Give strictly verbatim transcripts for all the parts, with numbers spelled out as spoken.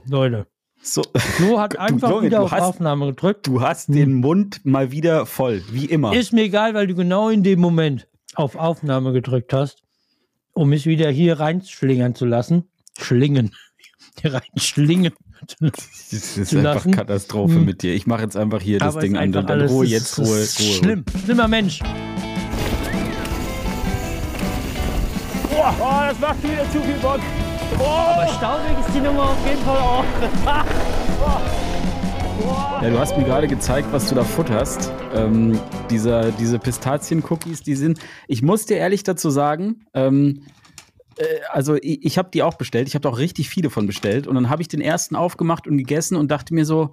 Leute. So, Flo hat einfach Junge, wieder du auf hast- Aufnahme gedrückt. Du hast den Mund mal wieder voll, wie immer. Ist mir egal, weil du genau in dem Moment auf Aufnahme gedrückt hast, um mich wieder hier reinschlingern zu lassen. Schlingen. Hier reinschlingen. Das ist zu einfach lassen. Katastrophe Hm. mit dir. Ich mache jetzt einfach hier das Aber Ding ist an einfach und dann alles- Ruhe, das jetzt ist Ruhe, Ruhe. Schlimm. Schlimmer Mensch. Boah, oh, das macht wieder zu viel Bock. Aber staubig ist die Nummer auf jeden Fall auch. Ja, du hast mir gerade gezeigt, was du da futterst. Ähm, dieser, diese Pistazien-Cookies, die sind, ich muss dir ehrlich dazu sagen, ähm, äh, also ich, ich habe die auch bestellt, ich habe auch richtig viele von bestellt und dann habe ich den ersten aufgemacht und gegessen und dachte mir so,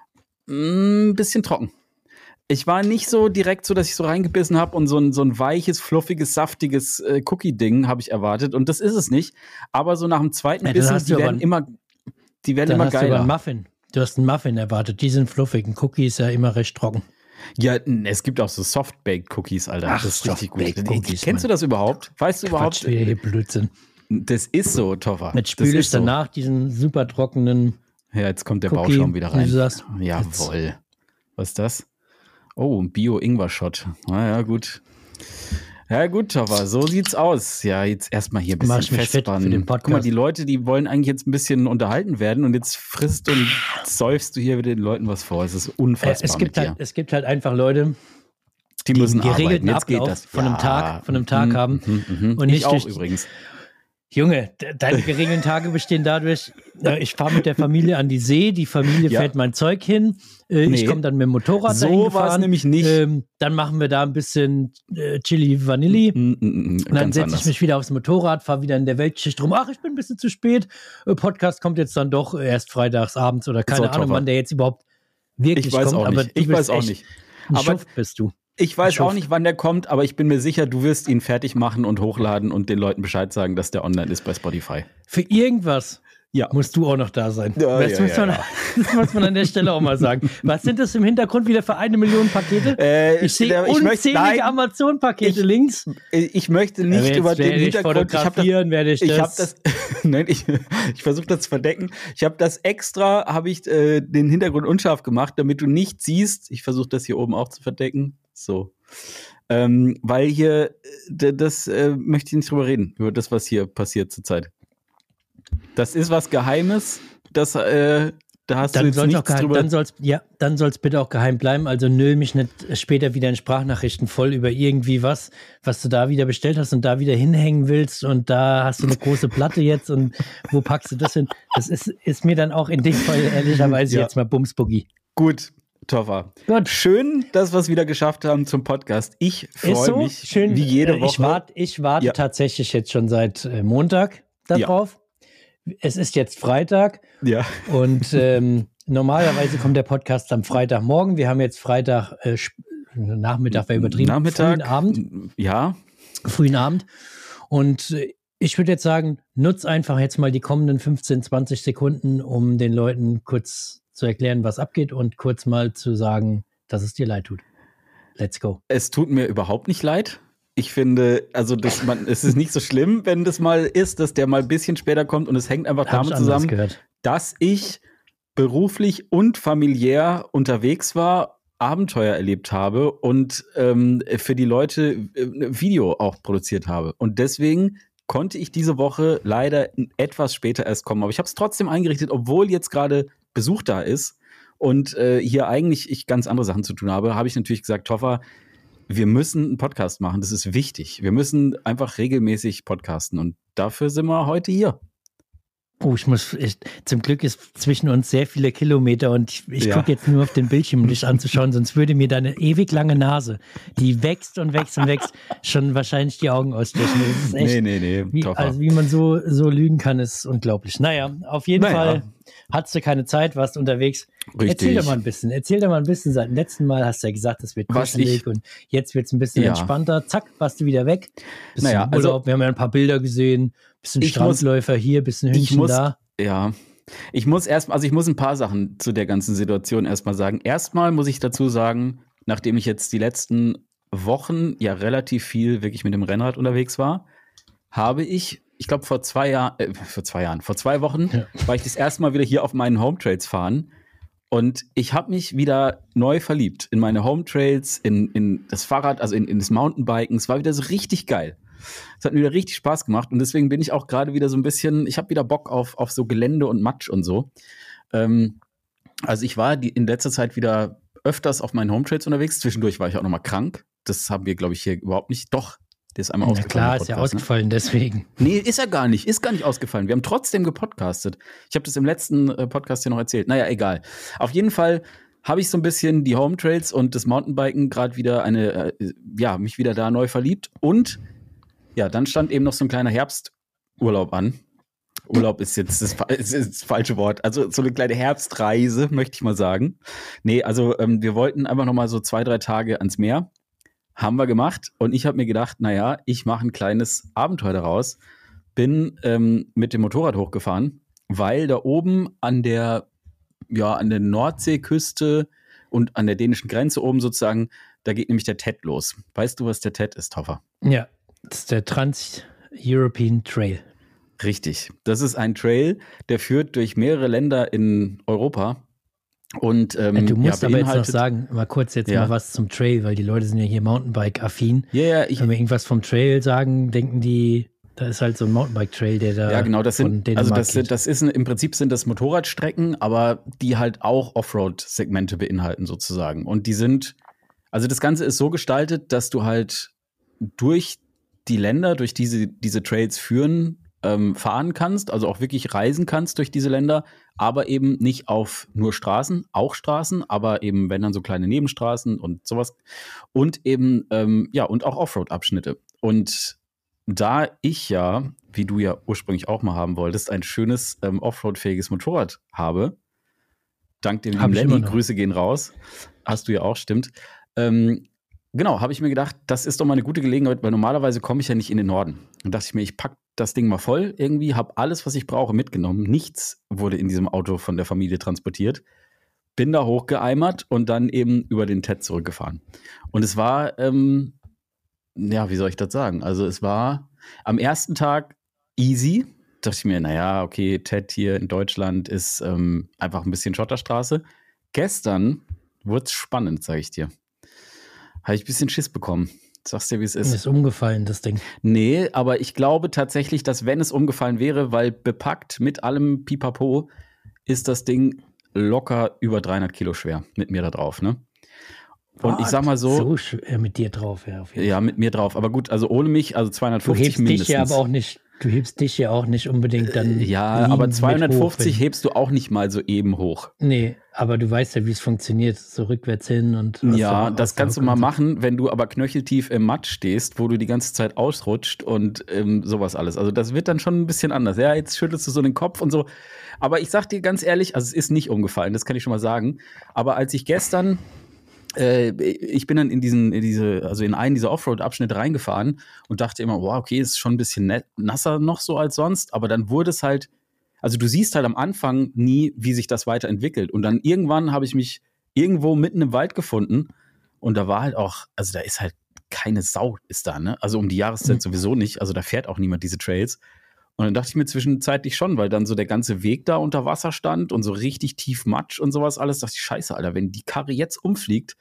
ein bisschen trocken. Ich war nicht so direkt so, dass ich so reingebissen habe und so ein, so ein weiches, fluffiges, saftiges äh, Cookie-Ding habe ich erwartet und das ist es nicht. Aber so nach dem zweiten Ja, dann Bissen, hast die du aber werden ein- immer, die werden Dann immer hast du aber einen geiler. Muffin. Du hast einen Muffin erwartet. Die sind fluffig. Ein Cookie ist ja immer recht trocken. Ja, n- es gibt auch so Soft-Baked-Cookies, Alter. Ach, das ist richtig gut. Soft-Baked-Cookies, Kennst du Mann. das überhaupt? Weißt du überhaupt? Quatsch, wieder hier Blödsinn. Das ist so, Toffer. Jetzt Das spüle ich ist so. danach diesen super trockenen. Ja, jetzt kommt der Cookie, Bauschaum wieder wie rein. du sagst. Jawohl. Was ist das? Oh, ein Bio-Ingwer-Shot. Na ja, gut. Ja, gut, Toffer, so sieht's aus. Ja, jetzt erstmal hier ein Mach bisschen ich mich fit festbannen. für den Podcast. Guck mal, die Leute, die wollen eigentlich jetzt ein bisschen unterhalten werden und jetzt frisst und säufst du hier wieder den Leuten was vor. Es ist Äh, unfassbar es, gibt mit halt, dir. es gibt halt einfach Leute, Die die müssen einen geregelten arbeiten. Jetzt geht Ablauf das. von einem Tag- von einem Tag mhm, haben mhm, mhm. und ich nicht auch durch- übrigens. Junge, de- deine geregelten Tage bestehen dadurch, äh, ich fahre mit der Familie an die See, die Familie Ja. fährt mein Zeug hin, äh, Nee. ich komme dann mit dem Motorrad So dahin war's gefahren. nämlich nicht. Ähm, dann machen wir da ein bisschen äh, Chili Vanilli. Mm, mm, mm, Und dann ganz setze anders. ich mich wieder aufs Motorrad, fahre wieder in der Weltschicht rum. Ach, ich bin ein bisschen zu spät. Äh, Podcast kommt jetzt dann doch erst freitags abends oder keine So, Ahnung, Topper. wann der jetzt überhaupt wirklich Ich weiß kommt. auch aber nicht. du Ich bist weiß auch echt nicht. Ein Aber Schuft bist du. ich weiß Schuft. auch nicht, wann der kommt, aber ich bin mir sicher, du wirst ihn fertig machen und hochladen und den Leuten Bescheid sagen, dass der online ist bei Spotify. Für irgendwas Ja. musst du auch noch da sein. Ja, das, ja, muss ja, man, ja. das muss man an der Stelle auch mal sagen. Was sind das im Hintergrund wieder für eine Million Pakete? Äh, ich sehe der- ich möchte- unzählige nein. Amazon-Pakete Ich- links. Ich möchte Ja, nicht jetzt über den werde ich Hintergrund. Ich habe das, fotografieren, werde ich ich hab das. das nein, ich, ich versuche das zu verdecken. Ich habe das extra, habe ich äh, den Hintergrund unscharf gemacht, damit du nicht siehst. Ich versuche das hier oben auch zu verdecken. So. Ähm, weil hier, äh, d- das äh, möchte ich nicht drüber reden, über das, was hier passiert zurzeit. Das ist was Geheimes, das, äh, da hast du Dann jetzt soll es auch nichts geheim, drüber. dann soll's, ja, dann soll's bitte auch geheim bleiben. Also nö mich nicht später wieder in Sprachnachrichten voll über irgendwie was, was du da wieder bestellt hast und da wieder hinhängen willst und da hast du eine große Platte jetzt und wo packst du das hin? Das ist, ist mir dann auch in dem Fall ehrlicherweise Ja. jetzt mal Bumsboogie. Gut, Toffer. Gut. Schön, dass wir es wieder geschafft haben zum Podcast. Ich Ist freue so mich schön. wie jede äh, Woche. Ich warte ich warte Ja. tatsächlich jetzt schon seit äh, Montag darauf. Es ist jetzt Freitag. Ja. Und ähm, normalerweise kommt der Podcast am Freitagmorgen. Wir haben jetzt Freitag, äh, sp- Nachmittag wäre übertrieben, Nachmittag. frühen Abend. Ja. Frühen Abend. Und äh, ich würde jetzt sagen, nutz einfach jetzt mal die kommenden fünfzehn, zwanzig Sekunden, um den Leuten kurz zu erklären, was abgeht und kurz mal zu sagen, dass es dir leid tut. Let's go. Es tut mir überhaupt nicht leid. Ich finde, also das, man, es ist nicht so schlimm, wenn das mal ist, dass der mal ein bisschen später kommt und es hängt einfach Hab ich damit anders zusammen, gehört. dass ich beruflich und familiär unterwegs war, Abenteuer erlebt habe und ähm, für die Leute äh, ein Video auch produziert habe. Und deswegen konnte ich diese Woche leider etwas später erst kommen. Aber ich habe es trotzdem eingerichtet, obwohl jetzt gerade Besuch da ist und äh, hier eigentlich ich ganz andere Sachen zu tun habe, habe ich natürlich gesagt, Toffer, wir müssen einen Podcast machen. Das ist wichtig. Wir müssen einfach regelmäßig podcasten. Und dafür sind wir heute hier. Oh, ich muss, ich, zum Glück ist zwischen uns sehr viele Kilometer und ich, ich Ja. gucke jetzt nur auf den Bildschirm, um dich anzuschauen, sonst würde mir deine ewig lange Nase, die wächst und wächst und wächst, schon wahrscheinlich die Augen ausstechen. Das ist echt, nee, nee. wie, Toffer. also wie man so, so lügen kann, ist unglaublich. Naja, auf jeden Naja. Fall hattest du keine Zeit, warst unterwegs. Richtig. Erzähl doch mal ein bisschen, erzähl doch mal ein bisschen. Seit dem letzten Mal hast du ja gesagt, es wird Was kuschelig ich- und jetzt wird es ein bisschen Ja. entspannter. Zack, warst du wieder weg. Bisschen Naja, also- Urlaub. Wir haben ja ein paar Bilder gesehen. Bisschen Ich muss- Strandläufer hier, bisschen ich Hündchen muss, da. Ja, ich muss erst, also ich muss ein paar Sachen zu der ganzen Situation erstmal sagen. Erstmal muss ich dazu sagen, nachdem ich jetzt die letzten Wochen ja relativ viel wirklich mit dem Rennrad unterwegs war, habe ich ich glaube, vor zwei Jahren, äh, vor zwei Jahren, vor zwei Wochen Ja. war ich das erste Mal wieder hier auf meinen Home Trails fahren. Und ich habe mich wieder neu verliebt in meine Home Trails, in, in das Fahrrad, also in, in das Mountainbiken. Es war wieder so richtig geil. Es hat mir wieder richtig Spaß gemacht. Und deswegen bin ich auch gerade wieder so ein bisschen, ich habe wieder Bock auf, auf so Gelände und Matsch und so. Ähm, also ich war die, in letzter Zeit wieder öfters auf meinen Home Trails unterwegs. Zwischendurch war ich auch noch mal krank. Das haben wir, glaube ich, hier überhaupt nicht. Doch, der ist einmal Na ausgefallen. klar, der ist ja Podcast, ne? ausgefallen, deswegen. Nee, ist er gar nicht. Ist gar nicht ausgefallen. Wir haben trotzdem gepodcastet. Ich habe das im letzten äh, Podcast hier noch erzählt. Naja, egal. Auf jeden Fall habe ich so ein bisschen die Home Trails und das Mountainbiken gerade wieder eine, äh, ja, mich wieder da neu verliebt. Und ja, dann stand eben noch so ein kleiner Herbsturlaub an. Urlaub ist jetzt das, ist, ist das falsche Wort. Also so eine kleine Herbstreise, möchte ich mal sagen. Nee, also ähm, wir wollten einfach noch mal so zwei, drei Tage ans Meer. Haben wir gemacht. Und ich habe mir gedacht, naja, ich mache ein kleines Abenteuer daraus. Bin ähm, mit dem Motorrad hochgefahren, weil da oben an der, ja, an der Nordseeküste und an der dänischen Grenze oben sozusagen, da geht nämlich der T E D los. Weißt du, was der T E D ist, Toffer? Ja, das ist der Trans-European Trail. Richtig. Das ist ein Trail, der führt durch mehrere Länder in Europa. Und ähm, Du musst ja, aber jetzt noch beinhaltet- sagen, mal kurz jetzt Ja. mal was zum Trail, weil die Leute sind ja hier Mountainbike-affin. Ja, ja, ich, Wenn wir irgendwas vom Trail sagen, denken die, da ist halt so ein Mountainbike-Trail, der da ja, genau, das von sind, Dänemark also das, geht. sind, das ist ein, im Prinzip sind das Motorradstrecken, aber die halt auch Offroad-Segmente beinhalten sozusagen. Und die sind, also das Ganze ist so gestaltet, dass du halt durch die Länder, durch diese, diese Trails führen, ähm, fahren kannst, also auch wirklich reisen kannst durch diese Länder, aber eben nicht auf nur Straßen, auch Straßen, aber eben, wenn dann so kleine Nebenstraßen und sowas. Und eben, ähm, ja, und auch Offroad-Abschnitte. Und da ich ja, wie du ja ursprünglich auch mal haben wolltest, ein schönes ähm, Offroad-fähiges Motorrad habe, dank dem Hab lieben ich immer Lenny, noch. Grüße gehen raus, hast du ja auch, stimmt. Ähm, genau, habe ich mir gedacht, das ist doch mal eine gute Gelegenheit, weil normalerweise komme ich ja nicht in den Norden. Und dachte ich mir, ich packe das Ding mal voll irgendwie, habe alles, was ich brauche, mitgenommen. Nichts wurde in diesem Auto von der Familie transportiert. Bin da hochgeeimert und dann eben über den T E D zurückgefahren. Und es war, ähm, ja, wie soll ich das sagen? Also es war am ersten Tag easy. Dachte ich mir, naja, okay, T E D hier in Deutschland ist ähm, einfach ein bisschen Schotterstraße. Gestern wurde es spannend, sage ich dir. Habe ich ein bisschen Schiss bekommen. Sagst dir, wie es ist. ist umgefallen, das Ding. Nee, aber ich glaube tatsächlich, dass wenn es umgefallen wäre, weil bepackt mit allem Pipapo, ist das Ding locker über dreihundert Kilo schwer mit mir da drauf, ne? Und ich sag mal so, So schwer mit dir drauf, ja. Auf jeden ja, Fall. mit mir drauf. Aber gut, also ohne mich, also Du zweihundertfünfzig hebst mindestens. dich ja aber auch nicht, du hebst dich ja auch nicht unbedingt dann. Ja, liegend aber mit zweihundertfünfzig hoch, hebst du auch nicht mal so eben hoch. wenn- Nee, aber du weißt ja, wie es funktioniert, so rückwärts hin und. aus Ja, der- das aus der kannst du Hocke mal und so. machen, wenn du aber knöcheltief im Matsch stehst, wo du die ganze Zeit ausrutscht und ähm, sowas alles. Also das wird dann schon ein bisschen anders. Ja, jetzt schüttelst du so den Kopf und so. Aber ich sag dir ganz ehrlich, also es ist nicht umgefallen, das kann ich schon mal sagen. Aber als ich gestern, äh, ich bin dann in diesen, in diese, also in einen dieser Offroad-Abschnitte reingefahren und dachte immer, wow, okay, ist schon ein bisschen net- nasser noch so als sonst. Aber dann wurde es halt, also du siehst halt am Anfang nie, wie sich das weiterentwickelt. Und dann irgendwann habe ich mich irgendwo mitten im Wald gefunden und da war halt auch, also da ist halt keine Sau ist da, ne? Also um die Jahreszeit Mhm. sowieso nicht, also da fährt auch niemand diese Trails. Und dann dachte ich mir zwischenzeitlich schon, weil dann so der ganze Weg da unter Wasser stand und so richtig tief Matsch und sowas alles, dachte ich, scheiße, Alter, wenn die Karre jetzt umfliegt,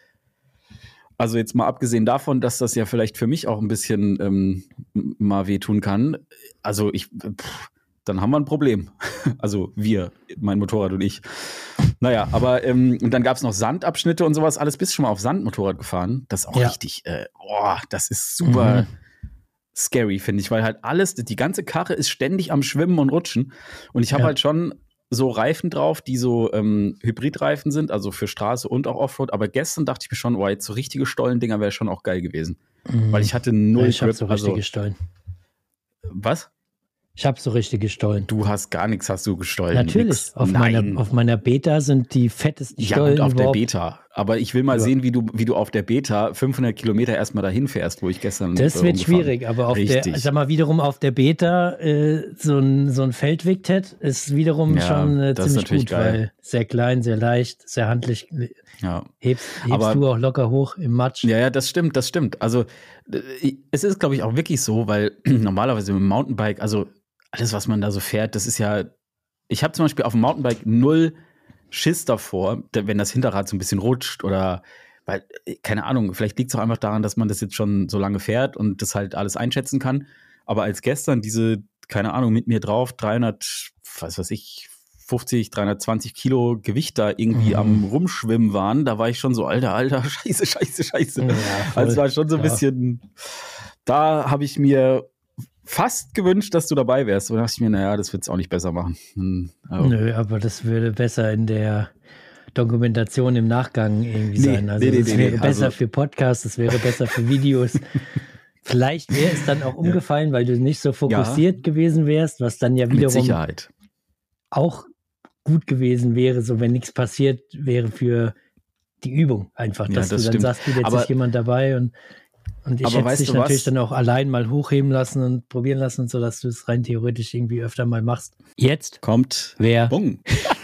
also jetzt mal abgesehen davon, dass das ja vielleicht für mich auch ein bisschen ähm, m- mal wehtun kann, also ich, pff, dann haben wir ein Problem. Also wir, mein Motorrad und ich. Naja, aber ähm, und dann gab es noch Sandabschnitte und sowas, alles bist du schon mal auf Sandmotorrad gefahren. Das ist auch Ja. richtig, äh, oh, das ist super Mhm. scary, finde ich, weil halt alles, die ganze Karre ist ständig am Schwimmen und Rutschen. Und ich habe Ja. halt schon so Reifen drauf, die so ähm, Hybridreifen sind, also für Straße und auch Offroad. Aber gestern dachte ich mir schon, oh, jetzt so richtige Stollendinger wäre schon auch geil gewesen. Mhm. Weil ich hatte null Ja, ich hab Grip. so Also, richtige Stollen. was? Ich habe so richtige Stollen. Du hast gar nichts, hast du gestollen. Natürlich. Nix. Auf Nein. meiner, auf meiner Beta sind die fettesten Ja, Stollen gut, auf der überhaupt. Beta. Aber ich will mal Ja. sehen, wie du, wie du auf der Beta fünfhundert Kilometer erstmal dahin fährst, wo ich gestern Das äh, wird rumgefahren schwierig, aber auf Richtig. der, sag mal, wiederum auf der Beta äh, so ein, so ein Feldweg-Tet ist wiederum Ja, schon äh, das ist ziemlich natürlich gut, geil. weil sehr klein, sehr leicht, sehr handlich. Ja. Hebst, hebst Aber- du auch locker hoch im Matsch. Ja, ja, das stimmt, das stimmt. Also äh, es ist, glaube ich, auch wirklich so, weil normalerweise mit dem Mountainbike, also alles, was man da so fährt, das ist ja, ich habe zum Beispiel auf dem Mountainbike null Schiss davor, wenn das Hinterrad so ein bisschen rutscht oder, weil, keine Ahnung, vielleicht liegt es auch einfach daran, dass man das jetzt schon so lange fährt und das halt alles einschätzen kann. Aber als gestern diese, keine Ahnung, mit mir drauf dreihundert, was weiß ich, fünfzig, dreihundertzwanzig Kilo Gewicht da irgendwie mhm. am Rumschwimmen waren, da war ich schon so, alter, alter, scheiße, scheiße, scheiße. Ja, also es war schon so ein ja. bisschen, da habe ich mir fast gewünscht, dass du dabei wärst. Und da dachte ich mir, naja, das wird es auch nicht besser machen. Hm, aber Nö, aber das würde besser in der Dokumentation im Nachgang irgendwie nee, sein. Also nee, das nee, wäre nee, besser also für Podcasts, das wäre besser für Videos. Vielleicht wäre es dann auch umgefallen, weil du nicht so fokussiert ja. gewesen wärst, was dann ja wiederum mit Sicherheit auch gut gewesen wäre, so wenn nichts passiert wäre für die Übung einfach, dass ja, das du dann stimmt. sagst, jetzt aber, ist jemand dabei und, und ich hätte dich natürlich was? dann auch allein mal hochheben lassen und probieren lassen, sodass du es rein theoretisch irgendwie öfter mal machst. Jetzt kommt wer? Bung.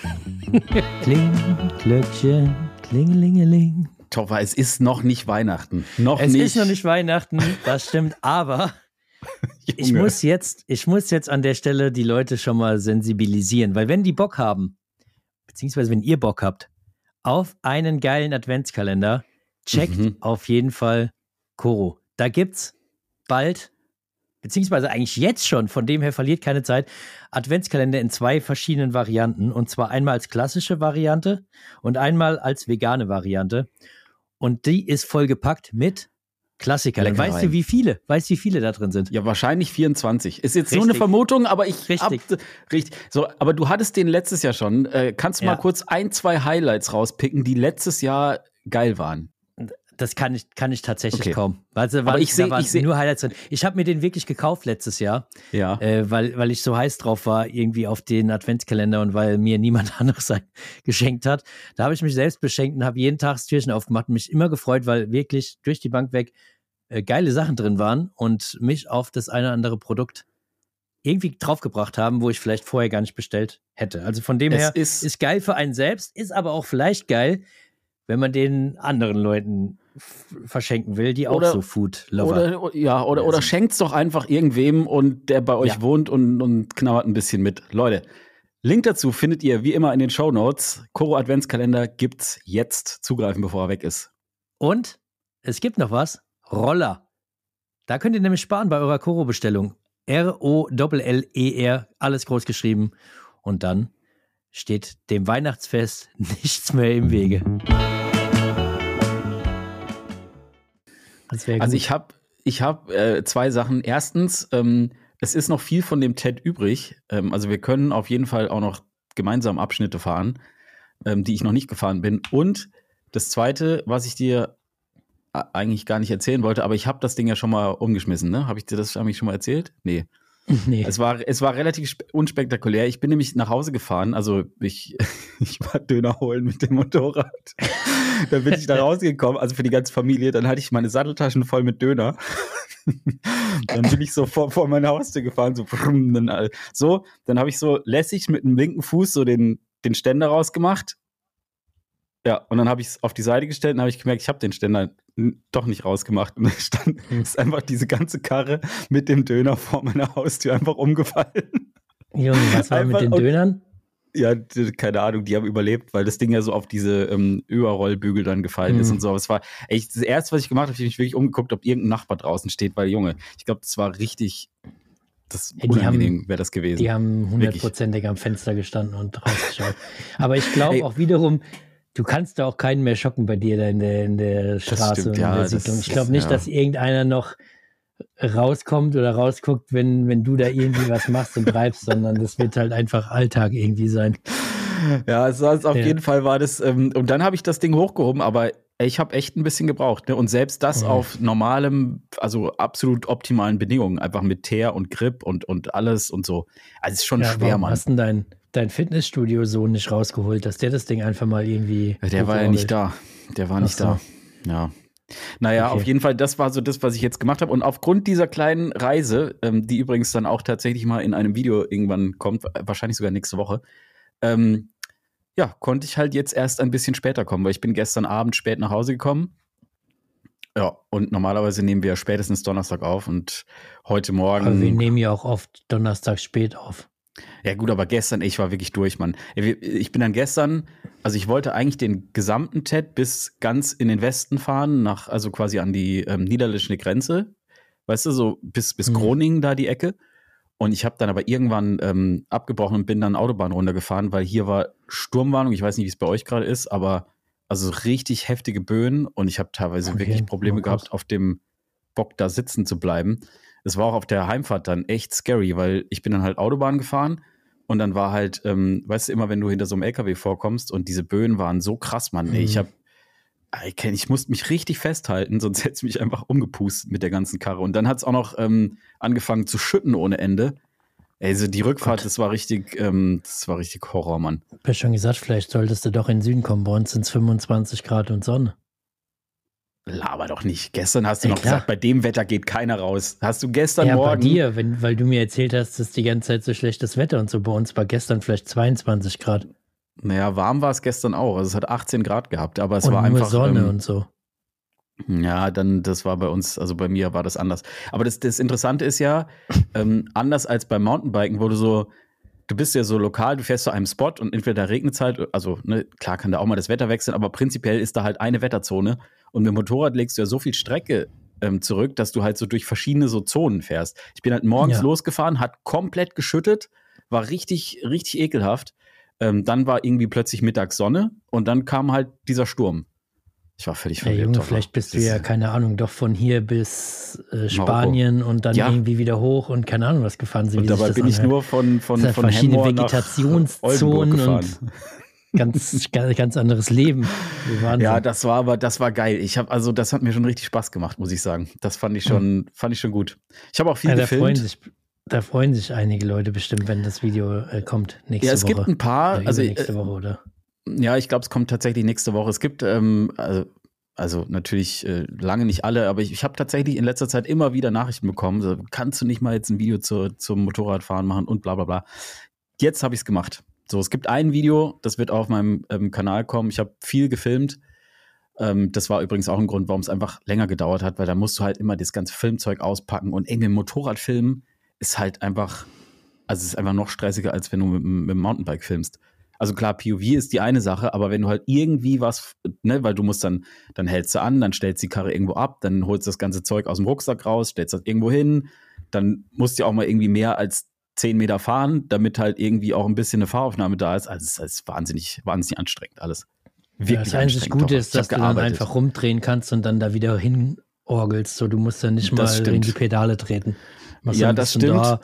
Kling, Glöckchen, klingelingeling. Toffer, es ist noch nicht Weihnachten. Noch es nicht. ist noch nicht Weihnachten, das stimmt, aber ich muss jetzt, ich muss jetzt an der Stelle die Leute schon mal sensibilisieren, weil wenn die Bock haben, beziehungsweise wenn ihr Bock habt, auf einen geilen Adventskalender, checkt mhm. auf jeden Fall Koro. Da gibt's bald, beziehungsweise eigentlich jetzt schon, von dem her verliert keine Zeit, Adventskalender in zwei verschiedenen Varianten, und zwar einmal als klassische Variante und einmal als vegane Variante, und die ist vollgepackt mit Klassikern. Weißt du, wie viele? Weißt du, wie viele da drin sind? Ja, wahrscheinlich vierundzwanzig. Ist jetzt richtig. Nur eine Vermutung, aber ich richtig. Hab, richtig. So, aber du hattest den letztes Jahr schon. Äh, kannst du ja. mal kurz ein, zwei Highlights rauspicken, die letztes Jahr geil waren? Das kann ich, kann ich tatsächlich okay. kaum. Also, aber ich sehe seh, nur Highlights drin. Ich habe mir den wirklich gekauft letztes Jahr, ja. äh, weil, weil ich so heiß drauf war, irgendwie auf den Adventskalender, und weil mir niemand anderes geschenkt hat. Da habe ich mich selbst beschenkt und habe jeden Tag das Türchen aufgemacht und mich immer gefreut, weil wirklich durch die Bank weg äh, geile Sachen drin waren und mich auf das eine oder andere Produkt irgendwie draufgebracht haben, wo ich vielleicht vorher gar nicht bestellt hätte. Also von dem es her ist, ist geil für einen selbst, ist aber auch vielleicht geil, wenn man den anderen Leuten f- verschenken will, die auch oder, so Food-Lover oder Ja, oder, oder schenkt's doch einfach irgendwem, und der bei euch ja. wohnt und, und knabbert ein bisschen mit. Leute, Link dazu findet ihr wie immer in den Shownotes. Koro Adventskalender gibt's jetzt. Zugreifen, bevor er weg ist. Und es gibt noch was. Roller. Da könnt ihr nämlich sparen bei eurer Koro-Bestellung. R O L L E R, alles groß geschrieben. Und dann steht dem Weihnachtsfest nichts mehr im Wege. Also ich habe ich hab, äh, zwei Sachen. Erstens, ähm, es ist noch viel von dem T E D übrig. Ähm, also wir können auf jeden Fall auch noch gemeinsam Abschnitte fahren, ähm, die ich noch nicht gefahren bin. Und das Zweite, was ich dir eigentlich gar nicht erzählen wollte, aber ich habe das Ding ja schon mal umgeschmissen, ne? Habe ich dir das eigentlich schon mal erzählt? Nee. Nee. Es war, es war relativ unspektakulär. Ich bin nämlich nach Hause gefahren, also ich, ich war Döner holen mit dem Motorrad. Dann bin ich da rausgekommen, also für die ganze Familie. Dann hatte ich meine Satteltaschen voll mit Döner. Dann bin ich so vor, vor meine Haustür gefahren, so, dann, so, dann habe ich so lässig mit dem linken Fuß so den, den Ständer rausgemacht. Ja, und dann habe ich es auf die Seite gestellt und habe ich gemerkt, ich habe den Ständer doch nicht rausgemacht. Und dann stand, ist einfach diese ganze Karre mit dem Döner vor meiner Haustür einfach umgefallen. Junge, was war einfach mit den Dönern? Ja, keine Ahnung, die haben überlebt, weil das Ding ja so auf diese ähm, Überrollbügel dann gefallen mhm. ist und so. Aber es war echt das Erste, was ich gemacht habe, ich habe mich wirklich umgeguckt, ob irgendein Nachbar draußen steht, weil, Junge, ich glaube, das war richtig, das ja, unangenehm wäre das gewesen. Die haben hundertprozentig am Fenster gestanden und rausgeschaut. Aber ich glaube auch wiederum, du kannst da auch keinen mehr schocken bei dir da in der, in der Straße stimmt, und in ja, der Siedlung. Ich glaube nicht, ja. dass irgendeiner noch rauskommt oder rausguckt, wenn, wenn du da irgendwie was machst und treibst, sondern das wird halt einfach Alltag irgendwie sein. Ja, es war, auf ja. jeden Fall war das, ähm, und dann habe ich das Ding hochgehoben, aber ich habe echt ein bisschen gebraucht, ne? Und selbst das mhm. auf normalem, also absolut optimalen Bedingungen, einfach mit Teer und Grip und, und alles und so. Also es ist schon ja, schwer, warum Mann. Hast du dein, dein Fitnessstudio so nicht rausgeholt, dass der das Ding einfach mal irgendwie... Ja, der war ja nicht da. Der war nicht so. da. Ja. Naja, okay. Auf jeden Fall, das war so das, was ich jetzt gemacht habe. Und aufgrund dieser kleinen Reise, ähm, die übrigens dann auch tatsächlich mal in einem Video irgendwann kommt, wahrscheinlich sogar nächste Woche, ähm, ja, konnte ich halt jetzt erst ein bisschen später kommen, weil ich bin gestern Abend spät nach Hause gekommen Ja, und normalerweise nehmen wir spätestens Donnerstag auf und heute Morgen. Aber wir nehmen ja auch oft Donnerstag spät auf. Ja gut, aber gestern, ich war wirklich durch, Mann. Ich bin dann gestern, also ich wollte eigentlich den gesamten T E D bis ganz in den Westen fahren, nach, also quasi an die ähm, niederländische Grenze, weißt du, so bis, bis Groningen da die Ecke. Und ich habe dann aber irgendwann ähm, abgebrochen und bin dann Autobahn runtergefahren, weil hier war Sturmwarnung, ich weiß nicht, wie es bei euch gerade ist, aber also richtig heftige Böen und ich habe teilweise Okay, wirklich Probleme oh, gehabt, auf dem Bock da sitzen zu bleiben. Es war auch auf der Heimfahrt dann echt scary, weil ich bin dann halt Autobahn gefahren und dann war halt, ähm, weißt du, immer wenn du hinter so einem L K W vorkommst und diese Böen waren so krass, Mann. Mhm. Ey, ich hab, ich, ich musste mich richtig festhalten, sonst hätte es mich einfach umgepustet mit der ganzen Karre. Und dann hat es auch noch ähm, angefangen zu schütten ohne Ende. Also die Rückfahrt, Gott. das war richtig, ähm, das war richtig Horror, Mann. Ich habe schon gesagt, vielleicht solltest du doch in den Süden kommen. Bei uns sind es fünfundzwanzig Grad und Sonne. Laber doch nicht. Gestern hast du Ja, noch klar. gesagt, bei dem Wetter geht keiner raus. Hast du gestern Ja, Morgen? bei dir, wenn, weil du mir erzählt hast, es ist die ganze Zeit so schlechtes Wetter und so. Bei uns war gestern vielleicht zweiundzwanzig Grad. Naja, warm war es gestern auch. Also es hat achtzehn Grad gehabt, aber es und war nur einfach Sonne ähm, und so. Ja, dann, das war bei uns, also bei mir war das anders. Aber das, das Interessante ist ja, ähm, anders als beim Mountainbiken, wo du so, du bist ja so lokal, du fährst zu einem Spot und entweder regnet es halt, also ne, klar kann da auch mal das Wetter wechseln, aber prinzipiell ist da halt eine Wetterzone und mit dem Motorrad legst du ja so viel Strecke ähm, zurück, dass du halt so durch verschiedene so Zonen fährst. Ich bin halt morgens Ja. losgefahren, hat komplett geschüttet, war richtig, richtig ekelhaft. Ähm, dann war irgendwie plötzlich mittags Sonne und dann kam halt dieser Sturm. Ich war völlig Ja, verwirrt. Junge, aber vielleicht bist du das- ja, keine Ahnung, doch von hier bis äh, Spanien und dann Ja. irgendwie wieder hoch und keine Ahnung, was gefahren sind. Und wie sich dabei das bin ich anhört. nur von, von, Es hat von verschiedene Hemmoor nach Vegetationszonen Oldenburg gefahren. und ganz, ganz, ganz anderes Leben. Wahnsinn. Ja, das war aber, das war geil. Ich habe, also das hat mir schon richtig Spaß gemacht, muss ich sagen. Das fand ich schon, fand ich schon gut. Ich habe auch viel ja, da, freuen gefilmt. sich, da freuen sich einige Leute bestimmt, wenn das Video äh, kommt nächste Ja, es Woche. gibt ein paar, Oder also nächste äh, Woche, oder? ja, ich glaube, es kommt tatsächlich nächste Woche. Es gibt, ähm, also, also natürlich äh, lange nicht alle, aber ich, ich habe tatsächlich in letzter Zeit immer wieder Nachrichten bekommen. So, kannst du nicht mal jetzt ein Video zu, zum Motorradfahren machen und bla bla bla. Jetzt habe ich es gemacht. So, es gibt ein Video, das wird auf meinem ähm, Kanal kommen. Ich habe viel gefilmt. Ähm, das war übrigens auch ein Grund, warum es einfach länger gedauert hat, weil da musst du halt immer das ganze Filmzeug auspacken und ey, mit dem Motorradfilmen ist halt einfach, also es ist einfach noch stressiger, als wenn du mit, mit dem Mountainbike filmst. Also klar, P O V ist die eine Sache, aber wenn du halt irgendwie was, ne, weil du musst dann, dann hältst du an, dann stellst die Karre irgendwo ab, dann holst du das ganze Zeug aus dem Rucksack raus, stellst das irgendwo hin, dann musst du auch mal irgendwie mehr als zehn Meter fahren, damit halt irgendwie auch ein bisschen eine Fahraufnahme da ist. Also es ist wahnsinnig, wahnsinnig anstrengend alles. Ja, das einzig anstrengend, Gute doch. ist, Ich hab dass du dann gearbeitet. einfach rumdrehen kannst und dann da wieder hinorgelst. So, du musst dann nicht Das mal stimmt. in die Pedale treten. Machst Ja, dann ein das bisschen stimmt.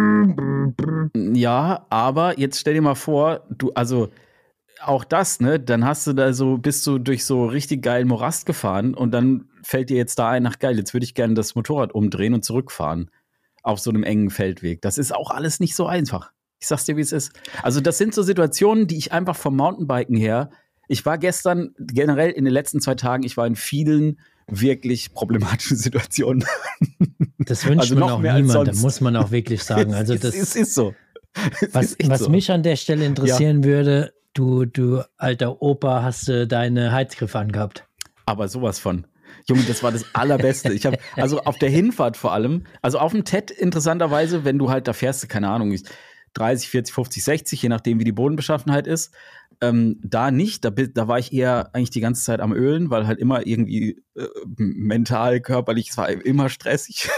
Da. Ja, aber jetzt stell dir mal vor, du, also auch das, ne, dann hast du da so, bist du durch so richtig geilen Morast gefahren und dann fällt dir jetzt da ein, ach geil, jetzt würde ich gerne das Motorrad umdrehen und zurückfahren auf so einem engen Feldweg. Das ist auch alles nicht so einfach. Ich sag's dir, wie es ist. Also das sind so Situationen, die ich einfach vom Mountainbiken her, ich war gestern generell in den letzten zwei Tagen, ich war in vielen wirklich problematischen Situationen. Das wünscht Also man noch auch mehr als niemandem, sonst. muss man auch wirklich sagen. Also es, das, es, es ist so. Es was, ist echt was so. mich an der Stelle interessieren würde, du, du alter Opa, hast du deine Heizgriffe angehabt? Aber sowas von. Junge, das war das Allerbeste. Ich habe, also auf der Hinfahrt vor allem, also auf dem T E D interessanterweise, wenn du halt da fährst, keine Ahnung, dreißig, vierzig, fünfzig, sechzig, je nachdem, wie die Bodenbeschaffenheit ist, ähm, da nicht, da, bi- da war ich eher eigentlich die ganze Zeit am Ölen, weil halt immer irgendwie äh, mental, körperlich, es war immer stressig.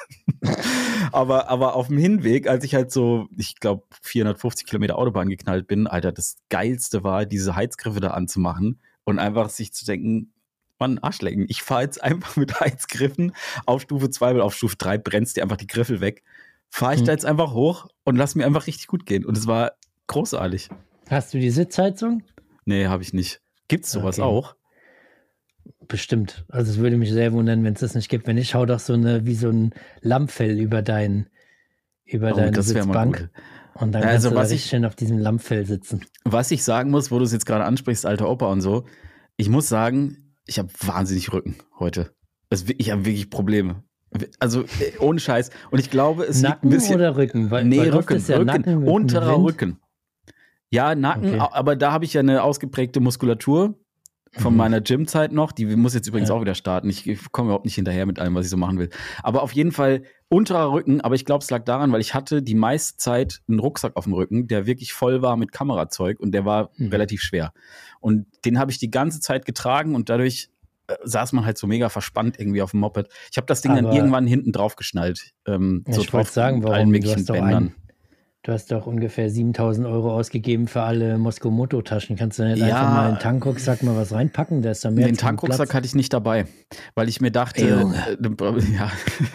aber, aber auf dem Hinweg, als ich halt so, ich glaube, vierhundertfünfzig Kilometer Autobahn geknallt bin, Alter, das Geilste war, diese Heizgriffe da anzumachen und einfach sich zu denken, Mann, Arschlecken, ich fahre jetzt einfach mit Heizgriffen auf Stufe zwei, weil auf Stufe drei brennst dir einfach die Griffel weg. Fahre ich Hm. da jetzt einfach hoch und lass mir einfach richtig gut gehen. Und es war großartig. Hast du die Sitzheizung? Nee, habe ich nicht. Gibt's sowas Okay. auch? Bestimmt. Also es würde mich sehr wundern, wenn es das nicht gibt. Wenn nicht, hau doch so eine, wie so ein Lammfell über dein, über Oh, deine das wär mal Sitzbank. gut. Und dann Ja, kannst also du da was richtig ich- schön auf diesem Lammfell sitzen. Was ich sagen muss, wo du es jetzt gerade ansprichst, alter Opa und so, ich muss sagen, ich habe wahnsinnig Rücken heute. Also, ich habe wirklich Probleme. Also äh, ohne Scheiß. Und ich glaube, es Nacken liegt ein bisschen. oder Rücken? Weil, Nee, weil oft Rücken, ist ja Rücken, Nacken mit unterer dem Wind. Rücken. Ja, Nacken, Okay. a- aber da habe ich ja eine ausgeprägte Muskulatur. von Mhm. meiner Gymzeit noch. Die muss jetzt übrigens ja. auch wieder starten. Ich, ich komme überhaupt nicht hinterher mit allem, was ich so machen will. Aber auf jeden Fall unterer Rücken. Aber ich glaube, es lag daran, weil ich hatte die meiste Zeit einen Rucksack auf dem Rücken, der wirklich voll war mit Kamerazeug und der war mhm. relativ schwer. Und den habe ich die ganze Zeit getragen und dadurch äh, saß man halt so mega verspannt irgendwie auf dem Moped. Ich habe das Ding aber dann irgendwann hinten drauf geschnallt. Ähm, ja, so ich wollte sagen, warum? allen möglichen Bändern. Du hast doch ungefähr siebentausend Euro ausgegeben für alle Moskomoto-Taschen. Kannst du nicht ja, einfach mal in den Tankrucksack mal was reinpacken? Da ist da mehr Den Tankrucksack hatte ich nicht dabei, weil ich mir dachte, äh, ja,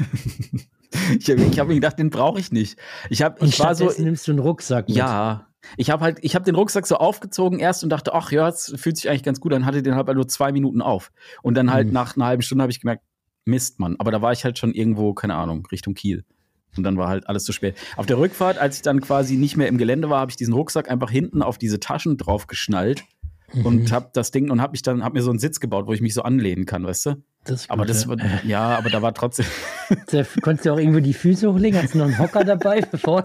ich, ich habe mir gedacht, den brauche ich nicht. Ich habe, ich war so, nimmst du einen Rucksack mit. Ja, ich habe halt, ich habe den Rucksack so aufgezogen erst und dachte, ach ja, es fühlt sich eigentlich ganz gut an. Hatte den halt nur zwei Minuten auf und dann halt hm. nach einer halben Stunde habe ich gemerkt, Mist, Mann. Aber da war ich halt schon irgendwo, keine Ahnung, Richtung Kiel. Und dann war halt alles zu spät. Auf der Rückfahrt, als ich dann quasi nicht mehr im Gelände war, habe ich diesen Rucksack einfach hinten auf diese Taschen drauf geschnallt mhm. und habe das Ding und habe mich dann hab mir so einen Sitz gebaut, wo ich mich so anlehnen kann, weißt du? Das gut, aber das war, ja, aber da war trotzdem. Da konntest du auch irgendwo die Füße hochlegen? Hast du noch einen Hocker dabei vor?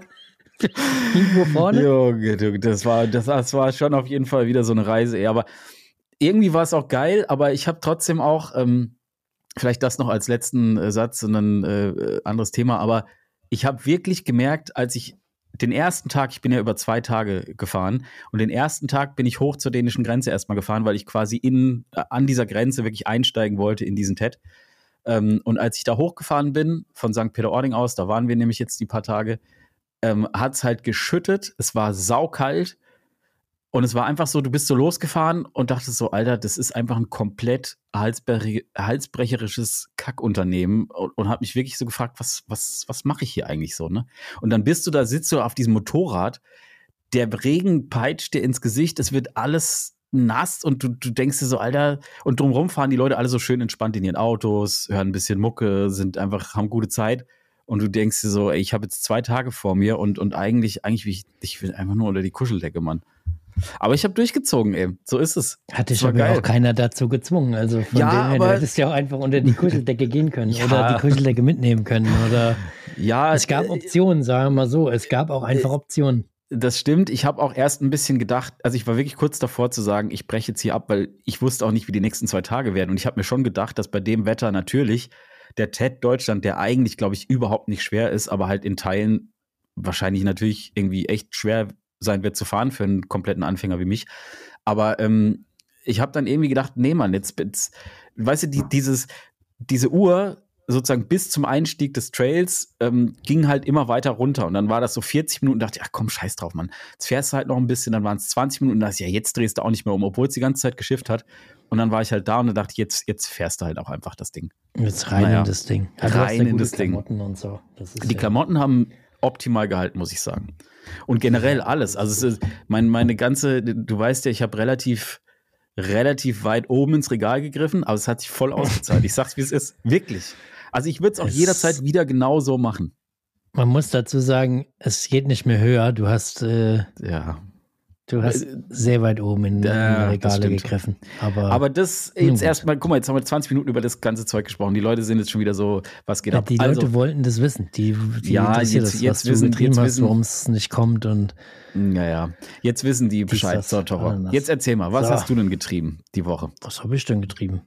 Irgendwo vorne? Junge, das war, das, das war schon auf jeden Fall wieder so eine Reise. Ja, aber irgendwie war es auch geil, aber ich habe trotzdem auch, ähm, vielleicht das noch als letzten äh, Satz und dann äh, anderes Thema, aber ich habe wirklich gemerkt, als ich den ersten Tag, ich bin ja über zwei Tage gefahren und den ersten Tag bin ich hoch zur dänischen Grenze erstmal gefahren, weil ich quasi in, äh, an dieser Grenze wirklich einsteigen wollte in diesen T E D. Ähm, und als ich da hochgefahren bin, von Sankt Peter-Ording aus, da waren wir nämlich jetzt die paar Tage, ähm, hat es halt geschüttet, es war saukalt und es war einfach so, du bist so losgefahren und dachtest so, Alter, das ist einfach ein komplett halsbre- halsbrecherisches Kackunternehmen und, und hab mich wirklich so gefragt, was, was, was mache ich hier eigentlich so, ne? Und dann bist du da, sitzt du auf diesem Motorrad, der Regen peitscht dir ins Gesicht, es wird alles nass und du, du denkst dir so, Alter, und drumherum fahren die Leute alle so schön entspannt in ihren Autos, hören ein bisschen Mucke, sind einfach, haben gute Zeit. Und du denkst dir so, ey, ich habe jetzt zwei Tage vor mir und, und eigentlich, eigentlich will ich, ich will einfach nur unter die Kuscheldecke, Mann. Aber ich habe durchgezogen eben. So ist es. Hat dich aber auch keiner dazu gezwungen. Also von ja, dem her, aber du hättest ja auch einfach unter die Kuscheldecke gehen können ja. oder die Kuscheldecke mitnehmen können. Oder ja, es gab Optionen, sagen wir mal so. Es gab auch einfach Optionen. Das stimmt. Ich habe auch erst ein bisschen gedacht, also ich war wirklich kurz davor zu sagen, ich breche jetzt hier ab, weil ich wusste auch nicht, wie die nächsten zwei Tage werden. Und ich habe mir schon gedacht, dass bei dem Wetter natürlich der T E D Deutschland, der eigentlich, glaube ich, überhaupt nicht schwer ist, aber halt in Teilen wahrscheinlich natürlich irgendwie echt schwer sein wird zu fahren für einen kompletten Anfänger wie mich. Aber ähm, ich habe dann irgendwie gedacht, nee, Mann, jetzt, jetzt weißt du, die, dieses, diese Uhr sozusagen bis zum Einstieg des Trails ähm, ging halt immer weiter runter. Und dann war das so vierzig Minuten, dachte ich, ach komm, scheiß drauf, Mann. Jetzt fährst du halt noch ein bisschen, dann waren es zwanzig Minuten, da dachte ich, ja, jetzt drehst du auch nicht mehr um, obwohl es die ganze Zeit geschifft hat. Und dann war ich halt da und dann dachte ich, jetzt, jetzt fährst du halt auch einfach das Ding. Jetzt rein naja, in das Ding. Also rein in das Ding. Klamotten und so. Das ist die ja Klamotten haben optimal gehalten, muss ich sagen. Und generell alles. Also es ist mein, meine ganze, du weißt ja, ich habe relativ, relativ weit oben ins Regal gegriffen, aber es hat sich voll ausgezahlt. Ich sag's, wie es ist. Wirklich. Also ich würde es auch jederzeit wieder genau so machen. Man muss dazu sagen, es geht nicht mehr höher. Du hast, äh, ja. du hast sehr weit oben in, ja, in die Regale gegriffen. Aber, aber das jetzt erstmal, guck mal, jetzt haben wir zwanzig Minuten über das ganze Zeug gesprochen. Die Leute sind jetzt schon wieder so, was geht ja, ab? Die also, Leute wollten das wissen. Die, die ja, jetzt, das, jetzt was wissen, du getrieben jetzt hast, wissen, warum es nicht kommt. Und naja, jetzt wissen die Bescheid. So, Toro. Jetzt erzähl mal, was so. hast du denn getrieben die Woche? Was habe ich denn getrieben?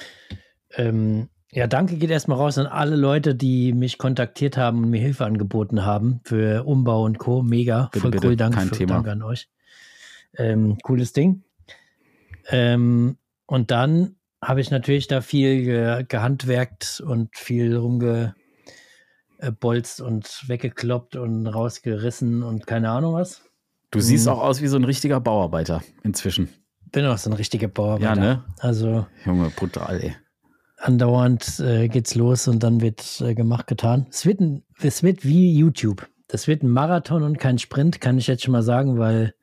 Ähm, Ja, danke geht erstmal raus an alle Leute, die mich kontaktiert haben und mir Hilfe angeboten haben für Umbau und Co. Mega. Bitte, Voll bitte. cool, danke, Kein für, Thema. danke an euch. Ähm, cooles Ding. Ähm, und dann habe ich natürlich da viel ge- gehandwerkt und viel rumgebolzt und weggekloppt und rausgerissen und keine Ahnung was. Du hm. siehst auch aus wie so ein richtiger Bauarbeiter inzwischen. Bin auch so ein richtiger Bauarbeiter. Ja, ne? Also Junge, brutal, ey. Andauernd äh, geht's los und dann wird äh, gemacht, getan. Es wird, ein, es wird wie YouTube. Das wird ein Marathon und kein Sprint, kann ich jetzt schon mal sagen, weil,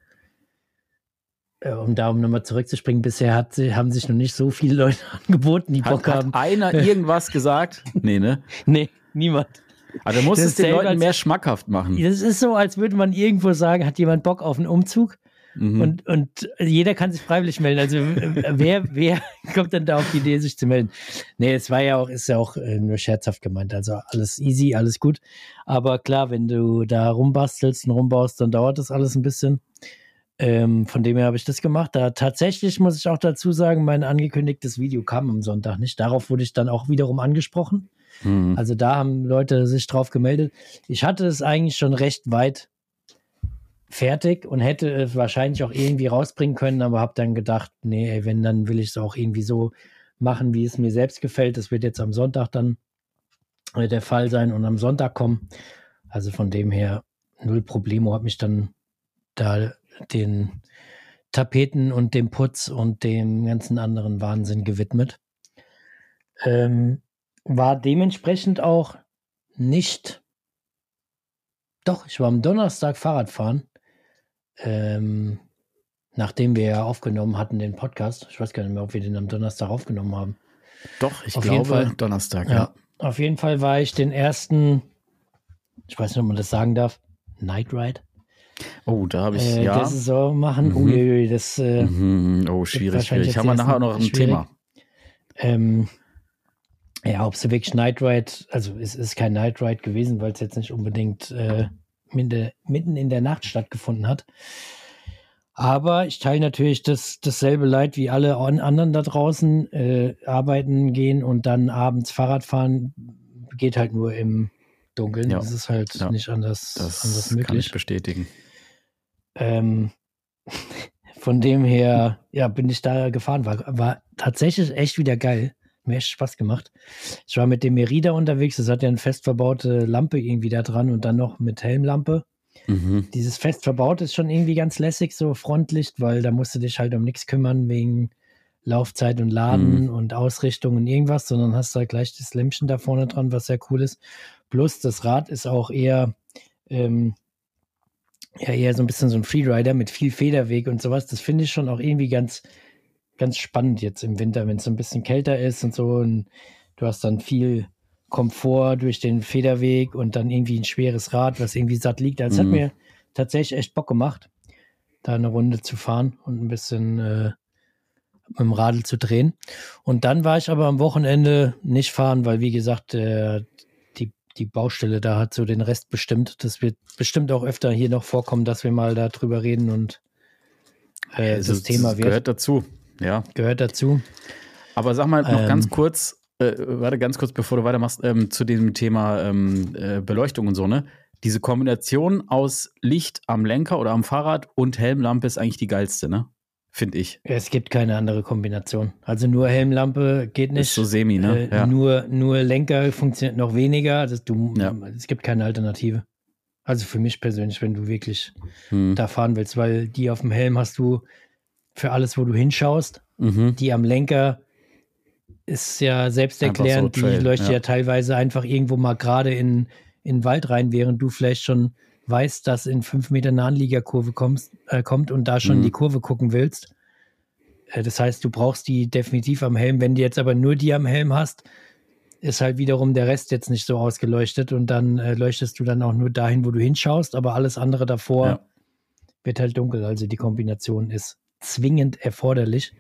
äh, um da um nochmal zurückzuspringen, bisher hat, haben sich noch nicht so viele Leute angeboten, die hat, Bock haben. Hat einer irgendwas gesagt? Nee, ne? Nee, niemand. Aber du musst es den Leuten als, mehr schmackhaft machen. Das ist so, als würde man irgendwo sagen, hat jemand Bock auf einen Umzug? Mhm. Und, und jeder kann sich freiwillig melden. Also wer, wer kommt denn da auf die Idee, sich zu melden? Nee, es war ja auch, ist ja auch nur scherzhaft gemeint. Also alles easy, alles gut. Aber klar, wenn du da rumbastelst und rumbaust, dann dauert das alles ein bisschen. Ähm, von dem her habe ich das gemacht. Da tatsächlich muss ich auch dazu sagen, mein angekündigtes Video kam am Sonntag nicht. Darauf wurde ich dann auch wiederum angesprochen. Mhm. Also da haben Leute sich drauf gemeldet. Ich hatte es eigentlich schon recht weit fertig und hätte es wahrscheinlich auch irgendwie rausbringen können, aber habe dann gedacht, nee, ey, wenn, dann will ich es auch irgendwie so machen, wie es mir selbst gefällt. Das wird jetzt am Sonntag dann äh, der Fall sein und am Sonntag kommen. Also von dem her null Problemo, habe mich dann da den Tapeten und dem Putz und dem ganzen anderen Wahnsinn gewidmet. Ähm, war dementsprechend auch nicht, doch, ich war am Donnerstag Fahrradfahren, ähm, nachdem wir ja aufgenommen hatten den Podcast. Ich weiß gar nicht mehr, ob wir den am Donnerstag aufgenommen haben. Doch, ich auf glaube jeden Fall, Donnerstag, ja. ja. Auf jeden Fall war ich den ersten, ich weiß nicht, ob man das sagen darf, Night Ride. Oh, da habe ich, äh, ja. Das ist so machen. Mhm. Uiuiui, das äh, mhm. Oh, schwierig, schwierig. Haben wir nachher noch ein schwierig. Thema. Ähm, ja, ob es wirklich Night Ride, also es ist kein Night Ride gewesen, weil es jetzt nicht unbedingt äh, mitten in der Nacht stattgefunden hat. Aber ich teile natürlich das, dasselbe Leid wie alle anderen da draußen. Äh, arbeiten gehen und dann abends Fahrrad fahren geht halt nur im Dunkeln. Ja. Das ist halt ja. nicht anders, das anders möglich. Kann ich bestätigen. Ähm, von dem her, ja, bin ich da gefahren. War, war tatsächlich echt wieder geil. Mir echt Spaß gemacht. Ich war mit dem Merida unterwegs. Das hat ja eine fest verbaute Lampe irgendwie da dran und dann noch mit Helmlampe. Mhm. Dieses fest verbaut ist schon irgendwie ganz lässig, so Frontlicht, weil da musst du dich halt um nichts kümmern wegen Laufzeit und Laden mhm. und Ausrichtung und irgendwas, sondern hast da gleich das Lämpchen da vorne dran, was sehr cool ist. Plus das Rad ist auch eher ähm, ja eher so ein bisschen so ein Freerider mit viel Federweg und sowas. Das finde ich schon auch irgendwie ganz, ganz spannend jetzt im Winter, wenn es so ein bisschen kälter ist und so. Und du hast dann viel Komfort durch den Federweg und dann irgendwie ein schweres Rad, was irgendwie satt liegt. Also es mhm. hat mir tatsächlich echt Bock gemacht, da eine Runde zu fahren und ein bisschen äh, mit dem Radl zu drehen. Und dann war ich aber am Wochenende nicht fahren, weil wie gesagt, äh, die, die Baustelle da hat so den Rest bestimmt. Das wird bestimmt auch öfter hier noch vorkommen, dass wir mal da drüber reden und äh, also, das Thema das wird. Gehört dazu, ja. Gehört dazu. Aber sag mal noch ähm, ganz kurz, Äh, warte, ganz kurz, bevor du weitermachst, ähm, zu dem Thema ähm, äh, Beleuchtung und so, ne? Diese Kombination aus Licht am Lenker oder am Fahrrad und Helmlampe ist eigentlich die geilste, ne? Finde ich. Es gibt keine andere Kombination. Also nur Helmlampe geht nicht. Ist so semi, ne? Äh, ja. nur, nur Lenker funktioniert noch weniger. Das, du, ja. Es gibt keine Alternative. Also für mich persönlich, wenn du wirklich hm. da fahren willst, weil die auf dem Helm hast du für alles, wo du hinschaust. Mhm. Die am Lenker ist ja selbsterklärend, so die leuchtet ja. ja teilweise einfach irgendwo mal gerade in, in den Wald rein, während du vielleicht schon weißt, dass in fünf Meter eine Anliegerkurve kommst, äh, kommt und da schon mhm. die Kurve gucken willst. Äh, das heißt, du brauchst die definitiv am Helm. Wenn du jetzt aber nur die am Helm hast, ist halt wiederum der Rest jetzt nicht so ausgeleuchtet und dann äh, leuchtest du dann auch nur dahin, wo du hinschaust, aber alles andere davor ja. wird halt dunkel. Also die Kombination ist zwingend erforderlich.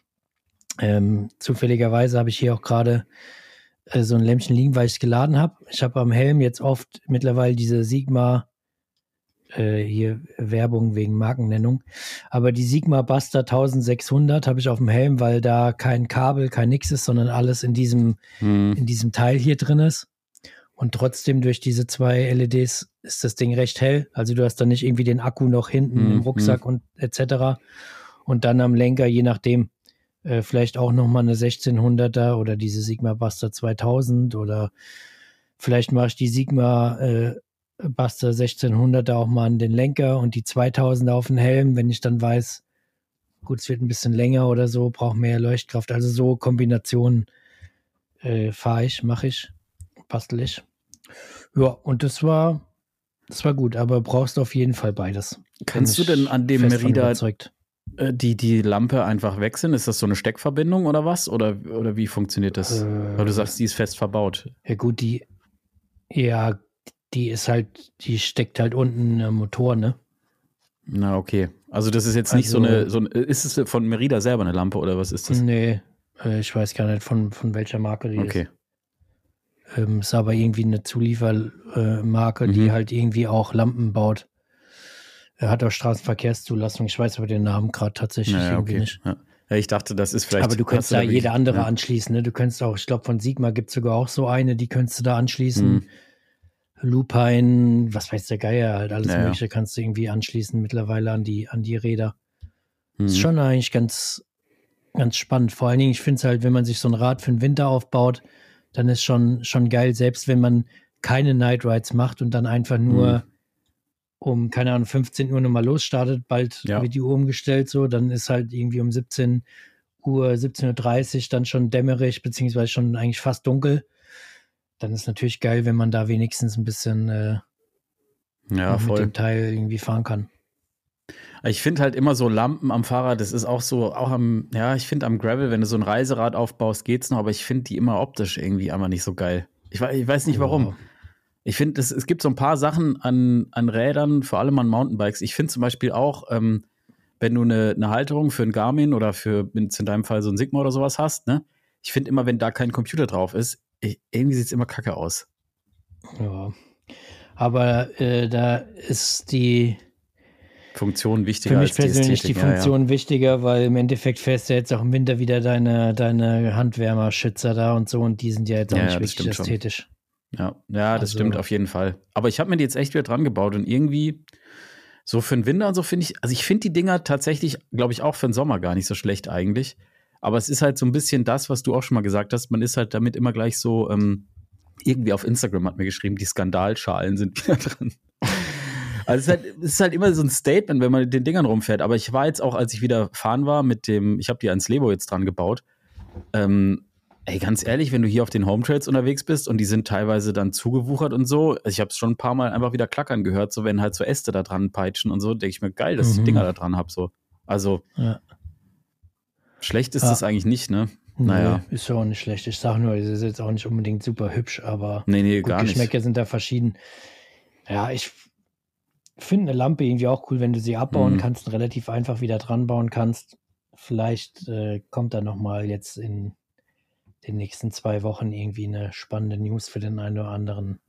Ähm, zufälligerweise habe ich hier auch gerade äh, so ein Lämpchen liegen, weil ich es geladen habe. Ich habe am Helm jetzt oft mittlerweile diese Sigma, äh, hier Werbung wegen Markennennung, aber die Sigma Buster eintausendsechshundert habe ich auf dem Helm, weil da kein Kabel, kein nix ist, sondern alles in diesem, hm. in diesem Teil hier drin ist. Und trotzdem durch diese zwei L E Ds ist das Ding recht hell. Also du hast dann nicht irgendwie den Akku noch hinten hm. im Rucksack hm. und et cetera. Und dann am Lenker, je nachdem, Äh, vielleicht auch nochmal eine sechzehnhunderter oder diese Sigma Buster zweitausend oder vielleicht mache ich die Sigma äh, Buster sechzehnhunderter auch mal an den Lenker und die zweitausender auf den Helm, wenn ich dann weiß, gut, es wird ein bisschen länger oder so, brauche mehr Leuchtkraft. Also so Kombinationen äh, fahre ich, mache ich, bastel ich. Ja, und das war, das war gut, aber brauchst auf jeden Fall beides. Kannst du denn an dem Merida Die, die Lampe einfach wechseln? Ist das so eine Steckverbindung oder was? Oder, oder wie funktioniert das? Äh, Weil du sagst, die ist fest verbaut. Ja gut, die ja, die ist halt, die steckt halt unten im Motor, ne? Na, okay. Also das ist jetzt nicht also, so, eine, so eine, ist es von Merida selber eine Lampe oder was ist das? Nee, ich weiß gar nicht, von, von welcher Marke die okay. ist. Ähm, ist aber irgendwie eine Zuliefermarke, äh, mhm. die halt irgendwie auch Lampen baut. Er hat auch Straßenverkehrszulassung. Ich weiß aber den Namen gerade tatsächlich naja, irgendwie okay. nicht. Ja. Ja, ich dachte, das ist vielleicht. Aber du könntest da wirklich, jede andere ja. anschließen. Ne? Du könntest auch, ich glaube, von Sigma gibt es sogar auch so eine, die könntest du da anschließen. Mhm. Lupine, was weiß der Geier, halt alles Naja. Mögliche kannst du irgendwie anschließen mittlerweile an die, an die Räder. Mhm. Ist schon eigentlich ganz, ganz spannend. Vor allen Dingen, ich finde es halt, wenn man sich so ein Rad für den Winter aufbaut, dann ist schon, schon geil, selbst wenn man keine Night Rides macht und dann einfach nur Mhm. um, keine Ahnung, fünfzehn Uhr nochmal losstartet, bald Ja. wird die Uhr umgestellt, so, dann ist halt irgendwie um siebzehn Uhr, siebzehn Uhr dreißig dann schon dämmerig, beziehungsweise schon eigentlich fast dunkel. Dann ist natürlich geil, wenn man da wenigstens ein bisschen äh, Ja, noch mit voll. dem Teil irgendwie fahren kann. Ich finde halt immer so Lampen am Fahrrad, das ist auch so, auch am, ja, ich finde am Gravel, wenn du so ein Reiserad aufbaust, geht's noch, aber ich finde die immer optisch irgendwie einfach nicht so geil. Ich, we- ich weiß nicht warum. Ja. Ich finde, es, es gibt so ein paar Sachen an, an Rädern, vor allem an Mountainbikes. Ich finde zum Beispiel auch, ähm, wenn du eine, eine Halterung für ein Garmin oder für, in deinem Fall so ein Sigma oder sowas hast, ne? Ich finde immer, wenn da kein Computer drauf ist, ich, irgendwie sieht es immer kacke aus. Ja. Aber äh, da ist die Funktion wichtiger für mich als die persönlich die Ästhetik. Ja, Funktion wichtiger, weil im Endeffekt fährst du jetzt auch im Winter wieder deine, deine Handwärmerschützer da und so und die sind ja jetzt auch Ja, nicht ja, das wirklich stimmt schon. ästhetisch. Ja, ja, das Also- stimmt auf jeden Fall. Aber ich habe mir die jetzt echt wieder dran gebaut und irgendwie so für den Winter und so finde ich, also ich finde die Dinger tatsächlich, glaube ich, auch für den Sommer gar nicht so schlecht eigentlich. Aber es ist halt so ein bisschen das, was du auch schon mal gesagt hast, man ist halt damit immer gleich so, ähm, irgendwie auf Instagram hat mir geschrieben, die Skandalschalen sind wieder drin. Also es ist, halt, es ist halt immer so ein Statement, wenn man mit den Dingern rumfährt. Aber ich war jetzt auch, als ich wieder fahren war mit dem, ich habe die ans Levo jetzt dran gebaut, ähm, ey, ganz ehrlich, wenn du hier auf den Home Trails unterwegs bist und die sind teilweise dann zugewuchert und so, also ich habe es schon ein paar Mal einfach wieder klackern gehört, so wenn halt so Äste da dran peitschen und so, denke ich mir, geil, dass ich Mhm. Dinger da dran habe, so. Also, Ja. schlecht ist Ja. das eigentlich nicht, ne? Naja. Nee, ist ja auch nicht schlecht. Ich sag nur, es ist jetzt auch nicht unbedingt super hübsch, aber Nee, nee, gut, gar nicht. Geschmäcker sind da verschieden. Ja, ich finde eine Lampe irgendwie auch cool, wenn du sie abbauen Mhm. kannst und relativ einfach wieder dran bauen kannst. Vielleicht äh, kommt da nochmal jetzt in den nächsten zwei Wochen irgendwie eine spannende News für den einen oder anderen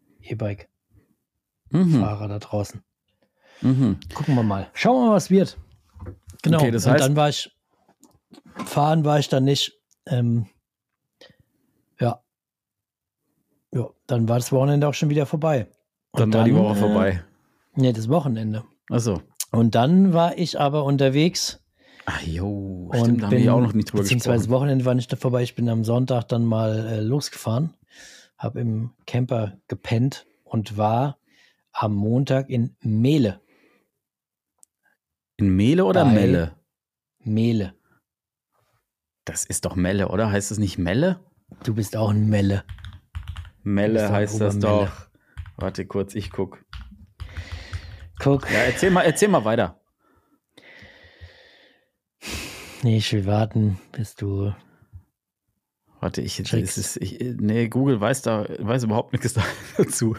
E-Bike-Fahrer Mhm. da draußen. Mhm. Gucken wir mal. Schauen wir mal, was wird. Genau. Okay, das und heißt- dann war ich, fahren war ich dann nicht. Ähm, ja. Ja, dann war das Wochenende auch schon wieder vorbei. Und Dann war die Woche äh, vorbei. Nee, das Wochenende. Achso. Und dann war ich aber unterwegs. Ach jo, Und stimmt, da haben wir bin, ja auch noch nicht drüber beziehungsweise gesprochen. das Wochenende war nicht da vorbei. Ich bin am Sonntag dann mal äh, losgefahren, habe im Camper gepennt und war am Montag in Mehle. In Mele oder bei- Melle? Mehle. Das ist doch Melle, oder? Heißt das nicht Melle? Du bist auch ein Melle. Du Melle bist doch heißt das Obermelle. doch. Warte kurz, ich guck. Guck. Ja, erzähl mal, erzähl mal weiter. Nee, ich will warten, bis du. Warte, ich, Check's. es ist, ich nee, Google weiß da, weiß überhaupt nichts da- dazu.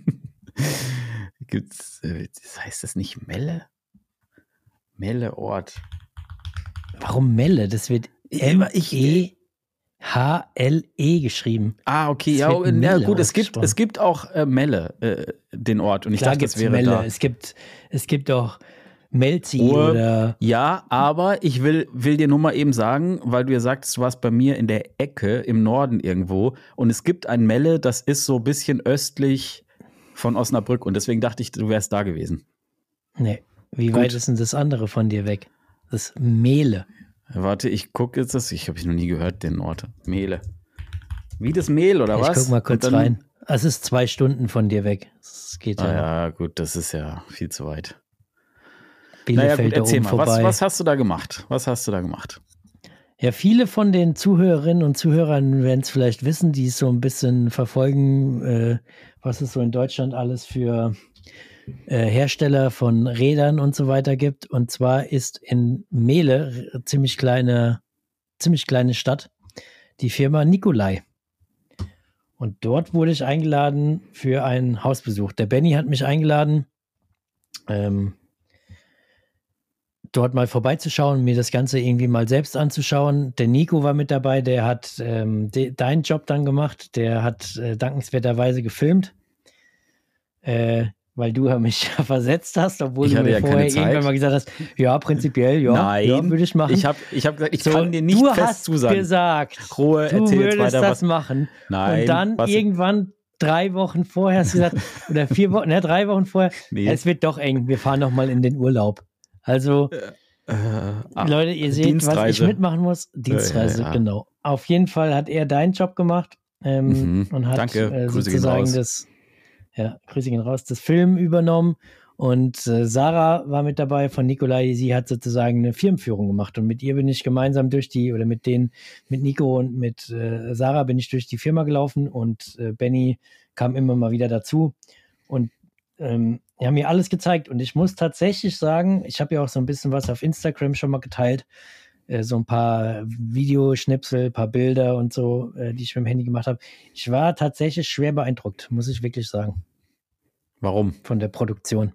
Gibt's, äh, das heißt das nicht Melle? Melle Ort. Warum Melle? Das wird M E H L E geschrieben. Ah, okay, Es ja, wird ja Melle gut, es gibt, ausgesprochen. es gibt auch äh, Melle, äh, den Ort. Und ich Klar dachte, das gibt's wäre Melle. da. Es gibt, es gibt auch Melzi Ur- oder. Ja, aber ich will, will dir nur mal eben sagen, weil du ja sagtest, du warst bei mir in der Ecke im Norden irgendwo und es gibt ein Melle, das ist so ein bisschen östlich von Osnabrück und deswegen dachte ich, du wärst da gewesen. Nee. Wie Gut. weit ist denn das andere von dir weg? Das Mehle. Warte, ich gucke jetzt das, ich habe ich noch nie gehört, den Ort. Mehle. Wie das Mehl oder ich was? guck mal kurz Und dann- rein. Es ist zwei Stunden von dir weg. Es geht ja. Ah ja, gut, das ist ja viel zu weit. Bielefeld Naja, gut, da erzähl oben mal, was, vorbei. was hast du da gemacht? Was hast du da gemacht? Ja, viele von den Zuhörerinnen und Zuhörern werden es vielleicht wissen, die es so ein bisschen verfolgen, äh, was es so in Deutschland alles für äh, Hersteller von Rädern und so weiter gibt. Und zwar ist in Mehle, r- ziemlich kleine, ziemlich kleine Stadt, die Firma Nikolai. Und dort wurde ich eingeladen für einen Hausbesuch. Der Benny hat mich eingeladen, ähm, dort mal vorbeizuschauen, mir das Ganze irgendwie mal selbst anzuschauen. Der Nico war mit dabei, der hat ähm, de, deinen Job dann gemacht, der hat äh, dankenswerterweise gefilmt. Äh, weil du mich versetzt hast, obwohl ich du mir ja vorher irgendwann mal gesagt hast, ja, prinzipiell, ja, Nein, ja würde ich machen. Ich habe ich hab gesagt, ich so, kann dir nicht du fest hast zusagen. gesagt, Ruhe, du erzähl würdest jetzt weiter, das was, machen. Nein, und dann was irgendwann drei Wochen vorher hast du gesagt, oder vier Wochen, ne, drei Wochen vorher, nee. es wird doch eng, wir fahren noch mal in den Urlaub. Also, äh, äh, Leute, ihr seht, was ich mitmachen muss. Dienstreise, ja, ja. genau. Auf jeden Fall hat er deinen Job gemacht ähm, mhm. und hat Danke. äh, Grüße sozusagen das, ja, Grüße gehen raus, das Film übernommen. Und äh, Sarah war mit dabei von Nikolai. Sie hat sozusagen eine Firmenführung gemacht. Und mit ihr bin ich gemeinsam durch die, oder mit denen, mit Nico und mit äh, Sarah bin ich durch die Firma gelaufen. Und äh, Benny kam immer mal wieder dazu. Und ähm, die haben mir alles gezeigt. Und ich muss tatsächlich sagen, ich habe ja auch so ein bisschen was auf Instagram schon mal geteilt. Äh, so ein paar Videoschnipsel, ein paar Bilder und so, äh, die ich mit dem Handy gemacht habe. Ich war tatsächlich schwer beeindruckt, muss ich wirklich sagen. Warum? Von der Produktion.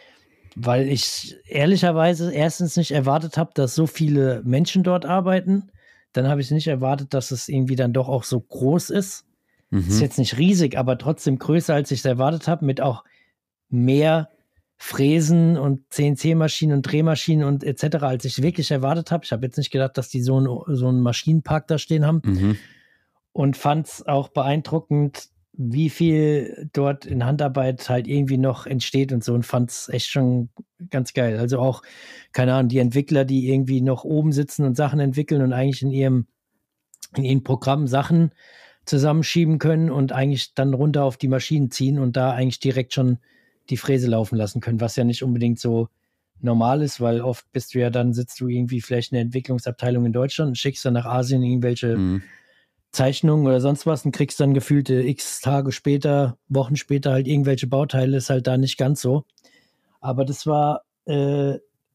Weil ich ehrlicherweise erstens nicht erwartet habe, dass so viele Menschen dort arbeiten. Dann habe ich nicht erwartet, dass es irgendwie dann doch auch so groß ist. Mhm. Ist jetzt nicht riesig, aber trotzdem größer, als ich es erwartet habe, mit auch mehr Fräsen und C N C-Maschinen und Drehmaschinen und et cetera, als ich wirklich erwartet habe. Ich habe jetzt nicht gedacht, dass die so, ein, so einen Maschinenpark da stehen haben. Mhm. Und fand es auch beeindruckend, wie viel dort in Handarbeit halt irgendwie noch entsteht und so, und fand es echt schon ganz geil. Also auch, keine Ahnung, die Entwickler, die irgendwie noch oben sitzen und Sachen entwickeln und eigentlich in ihrem, in ihrem Programm Sachen zusammenschieben können und eigentlich dann runter auf die Maschinen ziehen und da eigentlich direkt schon die Fräse laufen lassen können, was ja nicht unbedingt so normal ist, weil oft bist du ja dann, sitzt du irgendwie vielleicht in der Entwicklungsabteilung in Deutschland und schickst dann nach Asien irgendwelche mhm. Zeichnungen oder sonst was und kriegst dann gefühlte x Tage später, Wochen später halt irgendwelche Bauteile, ist halt da nicht ganz so. Aber das war, äh,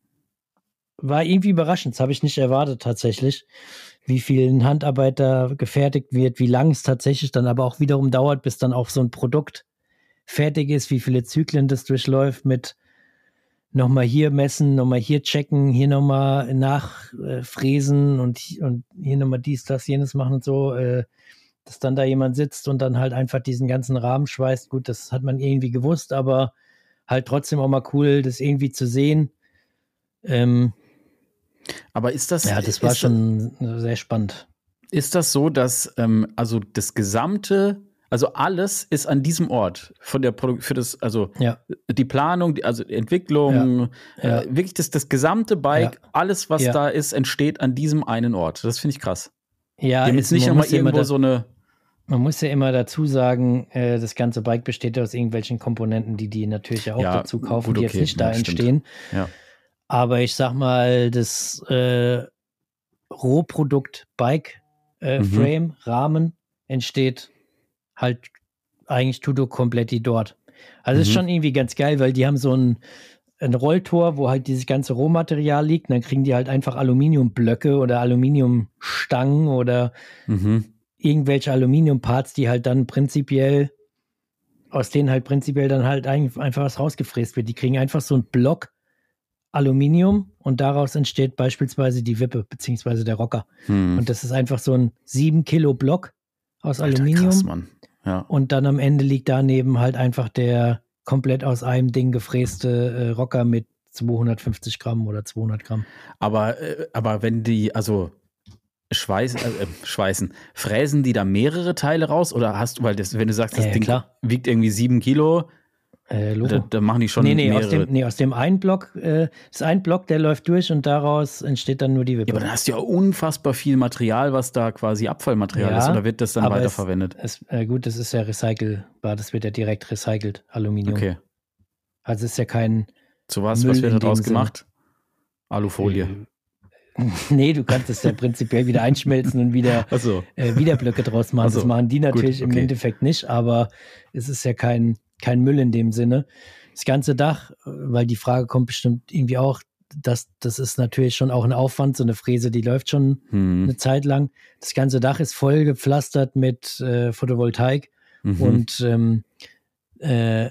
war irgendwie überraschend, das habe ich nicht erwartet tatsächlich, wie viel in Handarbeit da gefertigt wird, wie lang es tatsächlich dann aber auch wiederum dauert, bis dann auch so ein Produkt fertig ist, wie viele Zyklen das durchläuft mit nochmal hier messen, nochmal hier checken, hier nochmal nachfräsen äh, und, und hier nochmal dies, das, jenes machen und so, äh, dass dann da jemand sitzt und dann halt einfach diesen ganzen Rahmen schweißt. Gut, das hat man irgendwie gewusst, aber halt trotzdem auch mal cool, das irgendwie zu sehen. Ähm, aber ist das... Ja, das war schon das, sehr spannend. Ist das so, dass ähm, also das gesamte... Also alles ist an diesem Ort von der Produ- für das, also ja. die Planung, die, also die Entwicklung, ja. Ja. Äh, wirklich das, das gesamte Bike, ja. alles, was ja. da ist, entsteht an diesem einen Ort. Das finde ich krass. Ja, jetzt nicht nochmal irgendwo da, so eine. Man muss ja immer dazu sagen, äh, das ganze Bike besteht aus irgendwelchen Komponenten, die die natürlich auch ja, dazu kaufen, gut, okay. die jetzt nicht da ja, entstehen. Ja. Aber ich sag mal, das äh, Rohprodukt Bike äh, mhm. Frame, Rahmen entsteht halt eigentlich Tudo Kompletti dort. Also mhm. ist schon irgendwie ganz geil, weil die haben so ein, ein Rolltor, wo halt dieses ganze Rohmaterial liegt, und dann kriegen die halt einfach Aluminiumblöcke oder Aluminiumstangen oder mhm. irgendwelche Aluminiumparts, die halt dann prinzipiell, aus denen halt prinzipiell dann halt einfach was rausgefräst wird. Die kriegen einfach so einen Block Aluminium und daraus entsteht beispielsweise die Wippe, beziehungsweise der Rocker. Mhm. Und das ist einfach so ein sieben Kilo Block aus Alter, Aluminium. Krass, Mann. Ja. Und dann am Ende liegt daneben halt einfach der komplett aus einem Ding gefräste äh, Rocker mit zweihundertfünfzig Gramm oder zweihundert Gramm. Aber, äh, aber wenn die, also schweißen, äh, schweißen, fräsen die da mehrere Teile raus? Oder hast du, weil das, wenn du sagst, das ja, Ding klar. wiegt irgendwie sieben Kilo, Äh, da, da machen die schon nee, nee, mehrere. Aus dem, nee, aus dem einen Block, äh, das ist ein Block, der läuft durch und daraus entsteht dann nur die Wippe. Ja, aber dann hast du ja unfassbar viel Material, was da quasi Abfallmaterial ja, ist, oder wird das dann weiterverwendet? Es, es, äh, gut, das ist ja recycelbar, das wird ja direkt recycelt, Aluminium. Okay. Also es ist ja kein Zu was, Müll was wird da draus gemacht? Alufolie. Nee, du kannst es ja prinzipiell wieder einschmelzen und wieder, so. äh, wieder Blöcke draus machen. So. Das machen die natürlich Gut, okay. im Endeffekt nicht, aber es ist ja kein kein Müll in dem Sinne. Das ganze Dach, weil die Frage kommt bestimmt irgendwie auch, dass das ist natürlich schon auch ein Aufwand, so eine Fräse, die läuft schon hm. eine Zeit lang. Das ganze Dach ist voll gepflastert mit äh, Photovoltaik mhm. und ähm, äh,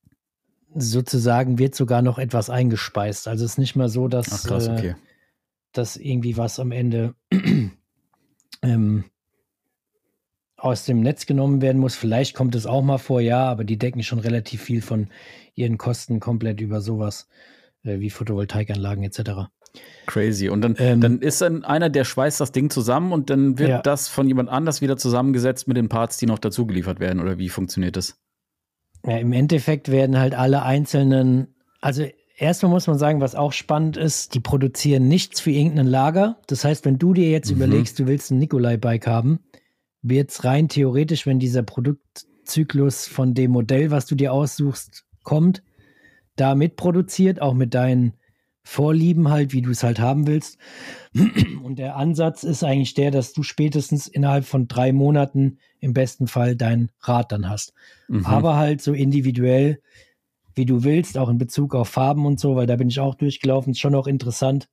sozusagen wird sogar noch etwas eingespeist. Also es ist nicht mal so, dass, Ach, krass, okay. äh, dass irgendwie was am Ende ähm, aus dem Netz genommen werden muss. Vielleicht kommt es auch mal vor, ja, aber die decken schon relativ viel von ihren Kosten komplett über sowas äh, wie Photovoltaikanlagen et cetera. Crazy. Und dann, Ähm, dann ist dann einer, der schweißt das Ding zusammen und dann wird Ja. das von jemand anders wieder zusammengesetzt mit den Parts, die noch dazu geliefert werden. Oder wie funktioniert das? Ja, im Endeffekt werden halt alle einzelnen, also erstmal muss man sagen, was auch spannend ist, die produzieren nichts für irgendein Lager. Das heißt, wenn du dir jetzt Mhm. überlegst, du willst ein Nikolai-Bike haben, wird es rein theoretisch, wenn dieser Produktzyklus von dem Modell, was du dir aussuchst, kommt, da mitproduziert, auch mit deinen Vorlieben halt, wie du es halt haben willst. Und der Ansatz ist eigentlich der, dass du spätestens innerhalb von drei Monaten im besten Fall dein Rad dann hast. Mhm. Aber halt so individuell, wie du willst, auch in Bezug auf Farben und so, weil da bin ich auch durchgelaufen, ist schon auch interessant.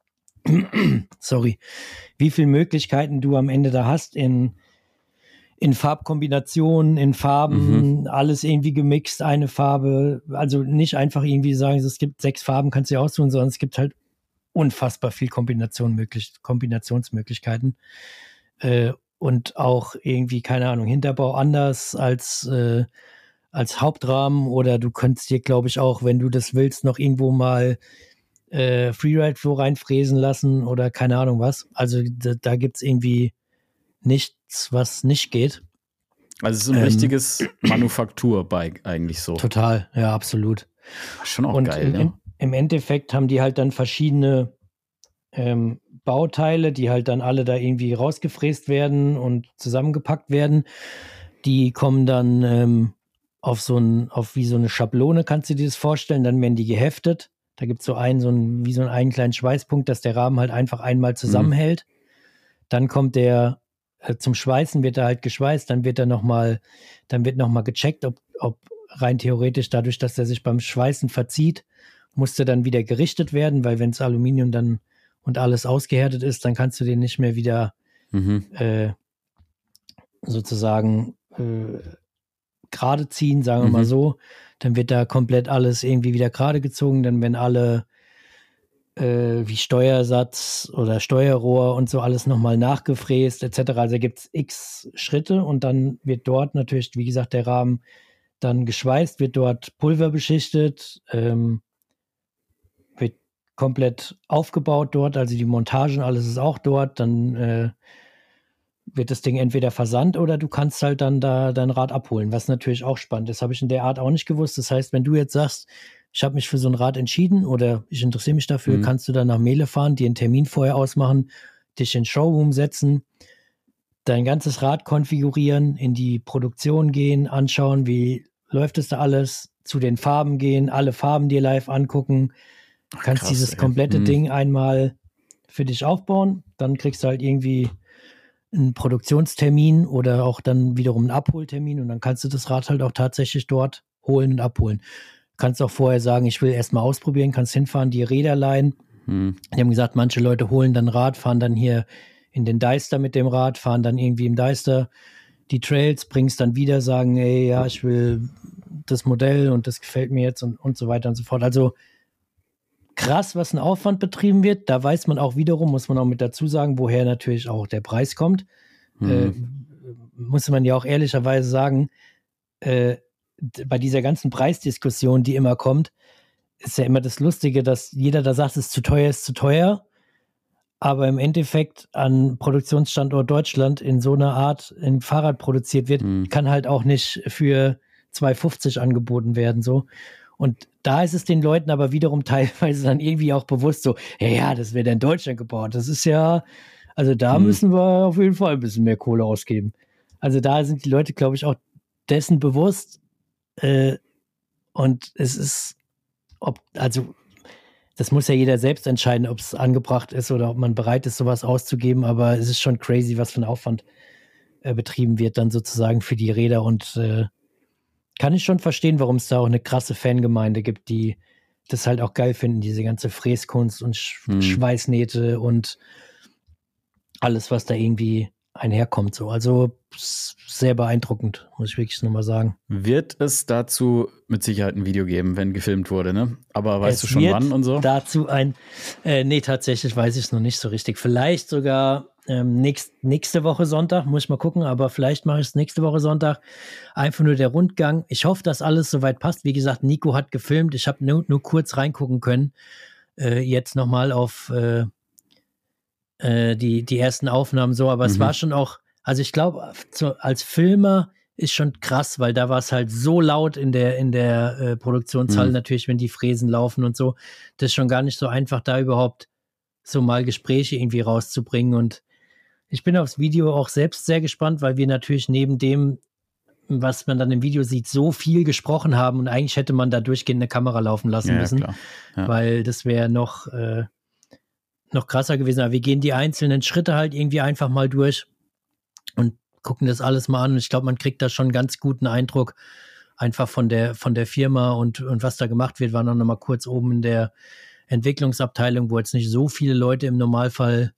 Sorry, wie viele Möglichkeiten du am Ende da hast in, in Farbkombinationen, in Farben, alles irgendwie gemixt, eine Farbe, also nicht einfach irgendwie sagen, es gibt sechs Farben, kannst du dir aussuchen, sondern es gibt halt unfassbar viel Kombination möglich, Kombinationsmöglichkeiten äh, und auch irgendwie, keine Ahnung, Hinterbau anders als äh, als Hauptrahmen oder du könntest dir, glaube ich, auch, wenn du das willst, noch irgendwo mal äh, Freeride-Flow reinfräsen lassen oder keine Ahnung was. Also da, da gibt es irgendwie nichts, was nicht geht. Also es ist ein Ähm, richtiges Manufakturbike eigentlich so. Total, ja, absolut. Schon auch Und geil, im, ne? im Endeffekt haben die halt dann verschiedene ähm, Bauteile, die halt dann alle da irgendwie rausgefräst werden und zusammengepackt werden. Die kommen dann ähm, auf so ein, auf wie so eine Schablone, kannst du dir das vorstellen, dann werden die geheftet. Da gibt es so einen, so einen, wie so einen, einen kleinen Schweißpunkt, dass der Rahmen halt einfach einmal zusammenhält. Dann kommt der äh, zum Schweißen, wird er halt geschweißt, dann wird er nochmal, dann wird nochmal gecheckt, ob, ob rein theoretisch dadurch, dass er sich beim Schweißen verzieht, musste dann wieder gerichtet werden, weil wenn das Aluminium dann und alles ausgehärtet ist, dann kannst du den nicht mehr wieder Mhm. äh, sozusagen äh, gerade ziehen, sagen wir Mhm. mal so. Dann wird da komplett alles irgendwie wieder gerade gezogen, dann werden alle äh, wie Steuersatz oder Steuerrohr und so alles nochmal nachgefräst et cetera. Also gibt es x Schritte und dann wird dort natürlich, wie gesagt, der Rahmen dann geschweißt, wird dort Pulver beschichtet, ähm, wird komplett aufgebaut dort, also die Montagen, alles ist auch dort, dann äh, wird das Ding entweder versandt oder du kannst halt dann da dein Rad abholen, was natürlich auch spannend ist. Habe ich in der Art auch nicht gewusst. Das heißt, wenn du jetzt sagst, ich habe mich für so ein Rad entschieden oder ich interessiere mich dafür, Mhm. kannst du dann nach Mele fahren, dir einen Termin vorher ausmachen, dich in den Showroom setzen, dein ganzes Rad konfigurieren, in die Produktion gehen, anschauen, wie läuft es da alles, zu den Farben gehen, alle Farben dir live angucken, kannst krass, dieses ey. komplette Mhm. Ding einmal für dich aufbauen, dann kriegst du halt irgendwie einen Produktionstermin oder auch dann wiederum einen Abholtermin und dann kannst du das Rad halt auch tatsächlich dort holen und abholen. Kannst auch vorher sagen, ich will erst mal ausprobieren, kannst hinfahren, die Räder leihen. Mhm. Die haben gesagt, manche Leute holen dann Rad, fahren dann hier in den Deister mit dem Rad, fahren dann irgendwie im Deister die Trails, bringst dann wieder, sagen, ey, ja, ich will das Modell und das gefällt mir jetzt und, und so weiter und so fort. Also krass, was ein Aufwand betrieben wird. Da weiß man auch wiederum, muss man auch mit dazu sagen, woher natürlich auch der Preis kommt. Mhm. Äh, muss man ja auch ehrlicherweise sagen, äh, d- bei dieser ganzen Preisdiskussion, die immer kommt, ist ja immer das Lustige, dass jeder da sagt, es ist zu teuer, ist zu teuer. Aber im Endeffekt an Produktionsstandort Deutschland in so einer Art ein Fahrrad produziert wird, Mhm. kann halt auch nicht für zwei fünfzig angeboten werden. So. Und da ist es den Leuten aber wiederum teilweise dann irgendwie auch bewusst so, ja, ja, das wird in Deutschland gebaut. Das ist ja, also da Mhm. müssen wir auf jeden Fall ein bisschen mehr Kohle ausgeben. Also da sind die Leute, glaube ich, auch dessen bewusst. Äh, und es ist, ob, also das muss ja jeder selbst entscheiden, ob es angebracht ist oder ob man bereit ist, sowas auszugeben. Aber es ist schon crazy, was für ein Aufwand äh, betrieben wird dann sozusagen für die Räder. Und äh, kann ich schon verstehen, warum es da auch eine krasse Fangemeinde gibt, die das halt auch geil finden, diese ganze Fräskunst und Sch Hm. Schweißnähte und alles, was da irgendwie einherkommt. So. Also s- sehr beeindruckend, muss ich wirklich nochmal sagen. Wird es dazu mit Sicherheit ein Video geben, wenn gefilmt wurde, ne? Aber weißt Es du schon wird wann und so? Dazu ein, äh, nee, tatsächlich weiß ich es noch nicht so richtig. Vielleicht sogar ähm, nächst, nächste Woche Sonntag, muss ich mal gucken, aber vielleicht mache ich es nächste Woche Sonntag. Einfach nur der Rundgang. Ich hoffe, dass alles soweit passt. Wie gesagt, Nico hat gefilmt. Ich habe nur, nur kurz reingucken können. Äh, jetzt nochmal auf äh, äh, die, die ersten Aufnahmen so, aber mhm. es war schon auch, also ich glaube, als Filmer ist schon krass, weil da war es halt so laut in der, in der äh, Produktionshalle mhm. natürlich, wenn die Fräsen laufen und so. Das ist schon gar nicht so einfach, da überhaupt so mal Gespräche irgendwie rauszubringen. Und ich bin aufs Video auch selbst sehr gespannt, weil wir natürlich neben dem, was man dann im Video sieht, so viel gesprochen haben und eigentlich hätte man da durchgehend eine Kamera laufen lassen ja, müssen, klar. Ja. weil das wäre noch, äh, noch krasser gewesen. Aber wir gehen die einzelnen Schritte halt irgendwie einfach mal durch und gucken das alles mal an. Und ich glaube, man kriegt da schon einen ganz guten Eindruck einfach von der, von der Firma und, und was da gemacht wird. War noch mal kurz oben in der Entwicklungsabteilung, wo jetzt nicht so viele Leute im Normalfall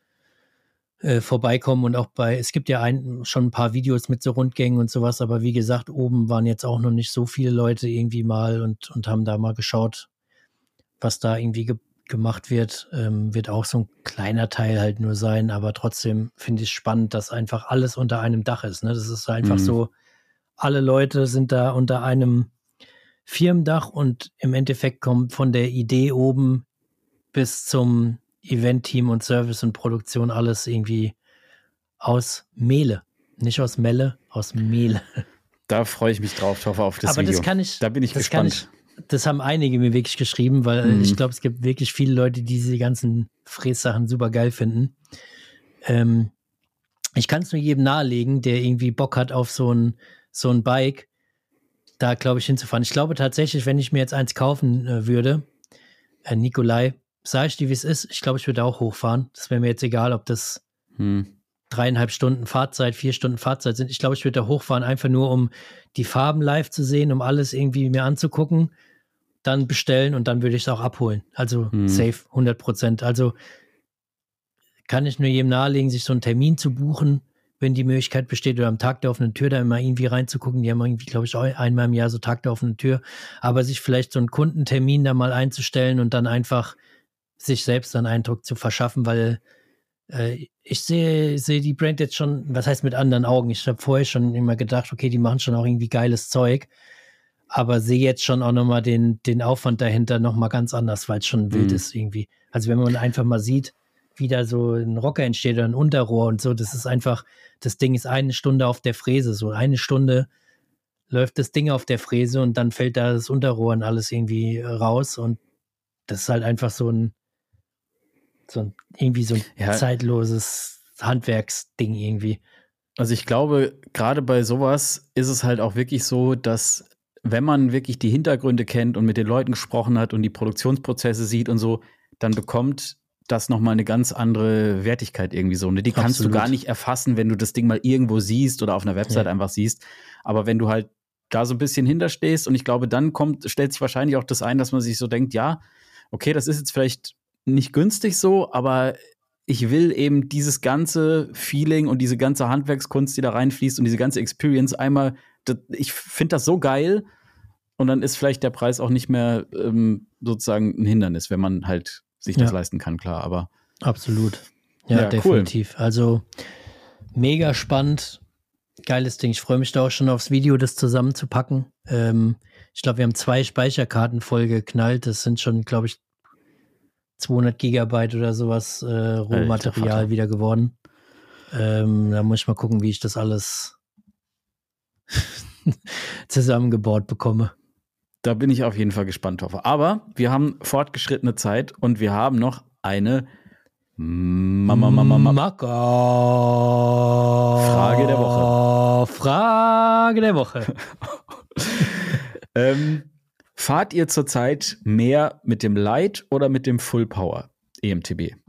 äh, vorbeikommen. Und auch bei, es gibt ja ein, schon ein paar Videos mit so Rundgängen und sowas, aber wie gesagt, oben waren jetzt auch noch nicht so viele Leute irgendwie mal und, und haben da mal geschaut, was da irgendwie ge- gemacht wird. Ähm, wird auch so ein kleiner Teil halt nur sein, aber trotzdem finde ich es spannend, dass einfach alles unter einem Dach ist. Ne? Das ist einfach mhm. so, alle Leute sind da unter einem Firmendach und im Endeffekt kommt von der Idee oben bis zum Event-Team und Service und Produktion alles irgendwie aus Mehle. Nicht aus Melle, aus Mehle. Da freue ich mich drauf, hoffe auf das Aber Video. Das kann ich, da bin ich das gespannt. Kann ich, das haben einige mir wirklich geschrieben, weil mhm. ich glaube, es gibt wirklich viele Leute, die diese ganzen Frässachen super geil finden. Ähm, ich kann es nur jedem nahelegen, der irgendwie Bock hat auf so ein, so ein Bike, da glaube ich hinzufahren. Ich glaube tatsächlich, wenn ich mir jetzt eins kaufen äh, würde, äh, Nikolai, sag ich dir, wie es ist, ich glaube, ich würde auch hochfahren. Das wäre mir jetzt egal, ob das hm. dreieinhalb Stunden Fahrzeit, vier Stunden Fahrzeit sind. Ich glaube, ich würde da hochfahren, einfach nur, um die Farben live zu sehen, um alles irgendwie mir anzugucken, dann bestellen und dann würde ich es auch abholen. Also hm. safe, hundert Prozent. Also kann ich nur jedem nahelegen, sich so einen Termin zu buchen, wenn die Möglichkeit besteht, oder am Tag der offenen Tür da immer irgendwie reinzugucken. Die haben irgendwie, glaube ich, auch einmal im Jahr so Tag der offenen Tür. Aber sich vielleicht so einen Kundentermin da mal einzustellen und dann einfach sich selbst einen Eindruck zu verschaffen, weil äh, ich sehe sehe die Brand jetzt schon, was heißt mit anderen Augen? Ich habe vorher schon immer gedacht, okay, die machen schon auch irgendwie geiles Zeug, aber sehe jetzt schon auch nochmal den, den Aufwand dahinter nochmal ganz anders, weil es schon mhm. wild ist irgendwie. Also wenn man einfach mal sieht, wie da so ein Rocker entsteht oder ein Unterrohr und so, das ist einfach, das Ding ist eine Stunde auf der Fräse, so eine Stunde läuft das Ding auf der Fräse und dann fällt da das Unterrohr und alles irgendwie raus und das ist halt einfach so ein, so ein irgendwie so ein ja. zeitloses Handwerksding irgendwie. Also ich glaube, gerade bei sowas ist es halt auch wirklich so, dass wenn man wirklich die Hintergründe kennt und mit den Leuten gesprochen hat und die Produktionsprozesse sieht und so, dann bekommt das nochmal eine ganz andere Wertigkeit irgendwie so. Ne? Die kannst Absolut. Du gar nicht erfassen, wenn du das Ding mal irgendwo siehst oder auf einer Website ja. einfach siehst. Aber wenn du halt da so ein bisschen hinterstehst und ich glaube, dann kommt, stellt sich wahrscheinlich auch das ein, dass man sich so denkt, ja, okay, das ist jetzt vielleicht nicht günstig so, aber ich will eben dieses ganze Feeling und diese ganze Handwerkskunst, die da reinfließt und diese ganze Experience einmal, das, ich finde das so geil und dann ist vielleicht der Preis auch nicht mehr ähm, sozusagen ein Hindernis, wenn man halt sich das ja. leisten kann, klar, aber absolut. Ja, ja definitiv. Cool. Also mega spannend, geiles Ding. Ich freue mich da auch schon aufs Video, das zusammenzupacken. Ähm, ich glaube, wir haben zwei Speicherkarten voll geknallt. Das sind schon, glaube ich, zweihundert Gigabyte oder sowas äh, Rohmaterial wieder geworden. Ähm, da muss ich mal gucken, wie ich das alles zusammengebaut bekomme. Da bin ich auf jeden Fall gespannt drauf. Aber wir haben fortgeschrittene Zeit und wir haben noch eine Mama, Mama, Mama. Frage der Woche. Frage der Woche. ähm, fahrt ihr zurzeit mehr mit dem Light oder mit dem Full Power E M T B?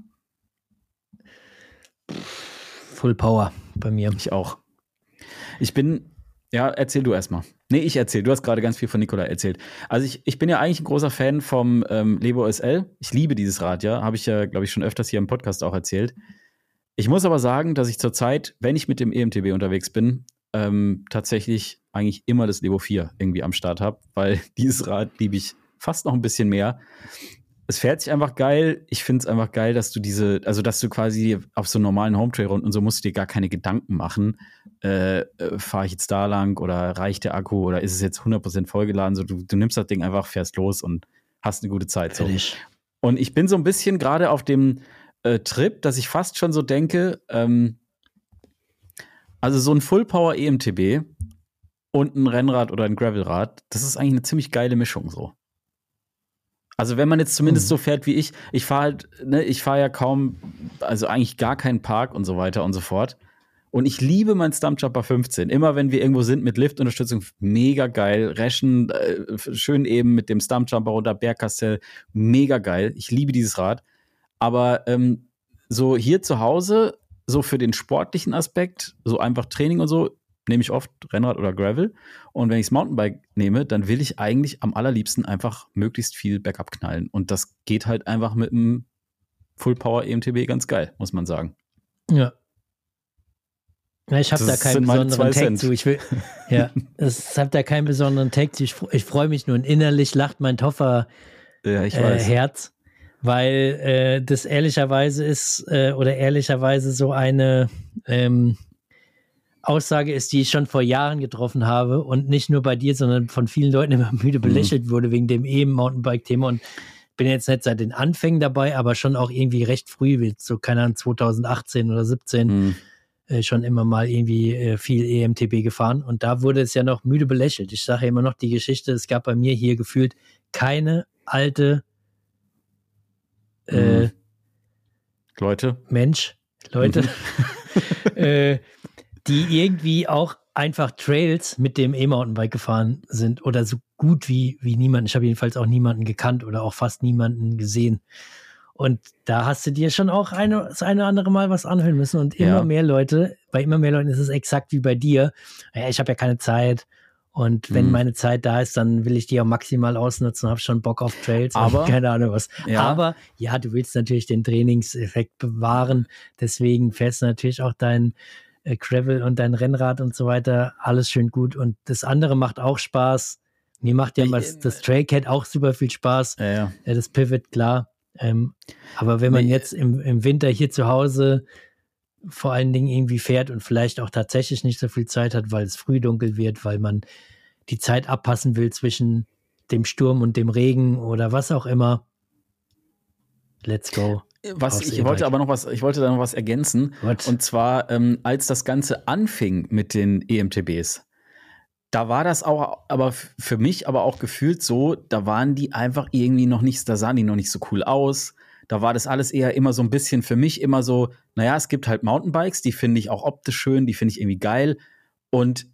Full Power bei mir. Ich auch. Ich bin Ja, erzähl du erstmal. Nee, ich erzähl. Du hast gerade ganz viel von Nikolai erzählt. Also ich, ich bin ja eigentlich ein großer Fan vom ähm, Levo S L. Ich liebe dieses Rad, ja. Habe ich ja, glaube ich, schon öfters hier im Podcast auch erzählt. Ich muss aber sagen, dass ich zurzeit, wenn ich mit dem E M T B unterwegs bin, ähm, tatsächlich eigentlich immer das Levo vier irgendwie am Start habe, weil dieses Rad liebe ich fast noch ein bisschen mehr. es fährt sich einfach geil. Ich finde es einfach geil, dass du diese, also dass du quasi auf so normalen Hometrail-Runden und so musst du dir gar keine Gedanken machen. Äh, äh, fahre ich jetzt da lang oder reicht der Akku oder ist es jetzt hundert Prozent vollgeladen? So, du, du nimmst das Ding einfach, fährst los und hast eine gute Zeit. So. Und ich bin so ein bisschen gerade auf dem äh, Trip, dass ich fast schon so denke, ähm, also so ein Full-Power-E M T B und ein Rennrad oder ein Gravelrad, das ist eigentlich eine ziemlich geile Mischung so. Also wenn man jetzt zumindest hm. so fährt wie ich, ich fahre halt, ne, ich fahre ja kaum, also eigentlich gar keinen Park und so weiter und so fort. Und ich liebe mein Stumpjumper fünfzehn. Immer wenn wir irgendwo sind mit Liftunterstützung, mega geil. Reschen, äh, schön eben mit dem Stumpjumper runter, Bergkastell, mega geil. Ich liebe dieses Rad. Aber ähm, so hier zu Hause, so für den sportlichen Aspekt, so einfach Training und so, nehme ich oft Rennrad oder Gravel. Und wenn ich das Mountainbike nehme, dann will ich eigentlich am allerliebsten einfach möglichst viel bergab knallen. Und das geht halt einfach mit einem Full-Power E M T B ganz geil, muss man sagen. Ja. Ja, ich habe da keinen besonderen Tag zu. Ich will, ja, ich habe da keinen besonderen Tag zu. Ich, ich freue mich nur und innerlich lacht mein Toffer ja, ich äh, weiß. Herz, weil äh, das ehrlicherweise ist äh, oder ehrlicherweise so eine ähm, Aussage ist, die ich schon vor Jahren getroffen habe und nicht nur bei dir, sondern von vielen Leuten immer müde belächelt mhm. wurde wegen dem E-Mountainbike-Thema und bin jetzt nicht seit den Anfängen dabei, aber schon auch irgendwie recht früh, so keine Ahnung, zwanzig achtzehn oder siebzehn mhm. äh, schon immer mal irgendwie äh, viel E M T B gefahren und da wurde es ja noch müde belächelt. Ich sage ja immer noch die Geschichte, es gab bei mir hier gefühlt keine alte äh, mhm. Leute. Mensch, Leute, mhm. äh, die irgendwie auch einfach Trails mit dem E-Mountainbike gefahren sind oder so gut wie, wie niemand. Ich habe jedenfalls auch niemanden gekannt oder auch fast niemanden gesehen. Und da hast du dir schon auch eine, das eine oder andere Mal was anhören müssen. Und immer ja. mehr Leute, bei immer mehr Leuten ist es exakt wie bei dir. Ja, ich habe ja keine Zeit. Und wenn mhm. meine Zeit da ist, dann will ich die auch maximal ausnutzen, habe schon Bock auf Trails, aber keine Ahnung was. Ja. Aber ja, du willst natürlich den Trainingseffekt bewahren. Deswegen fährst du natürlich auch dein Gravel und dein Rennrad und so weiter, alles schön gut. Und das andere macht auch Spaß. Mir macht ja das, das Trailcat auch super viel Spaß. Ja, ja. Das Pivot, klar. Ähm, aber wenn man jetzt im, im Winter hier zu Hause vor allen Dingen irgendwie fährt und vielleicht auch tatsächlich nicht so viel Zeit hat, weil es früh dunkel wird, weil man die Zeit abpassen will zwischen dem Sturm und dem Regen oder was auch immer. Let's go. Was ich E-Bike. wollte aber noch was, ich wollte da noch was ergänzen. What? Und zwar, ähm, als das Ganze anfing mit den E M T Bs, da war das auch, aber für mich aber auch gefühlt so, da waren die einfach irgendwie noch nicht, da sahen die noch nicht so cool aus. Da war das alles eher immer so ein bisschen für mich immer so, naja, es gibt halt Mountainbikes, die finde ich auch optisch schön, die finde ich irgendwie geil. Und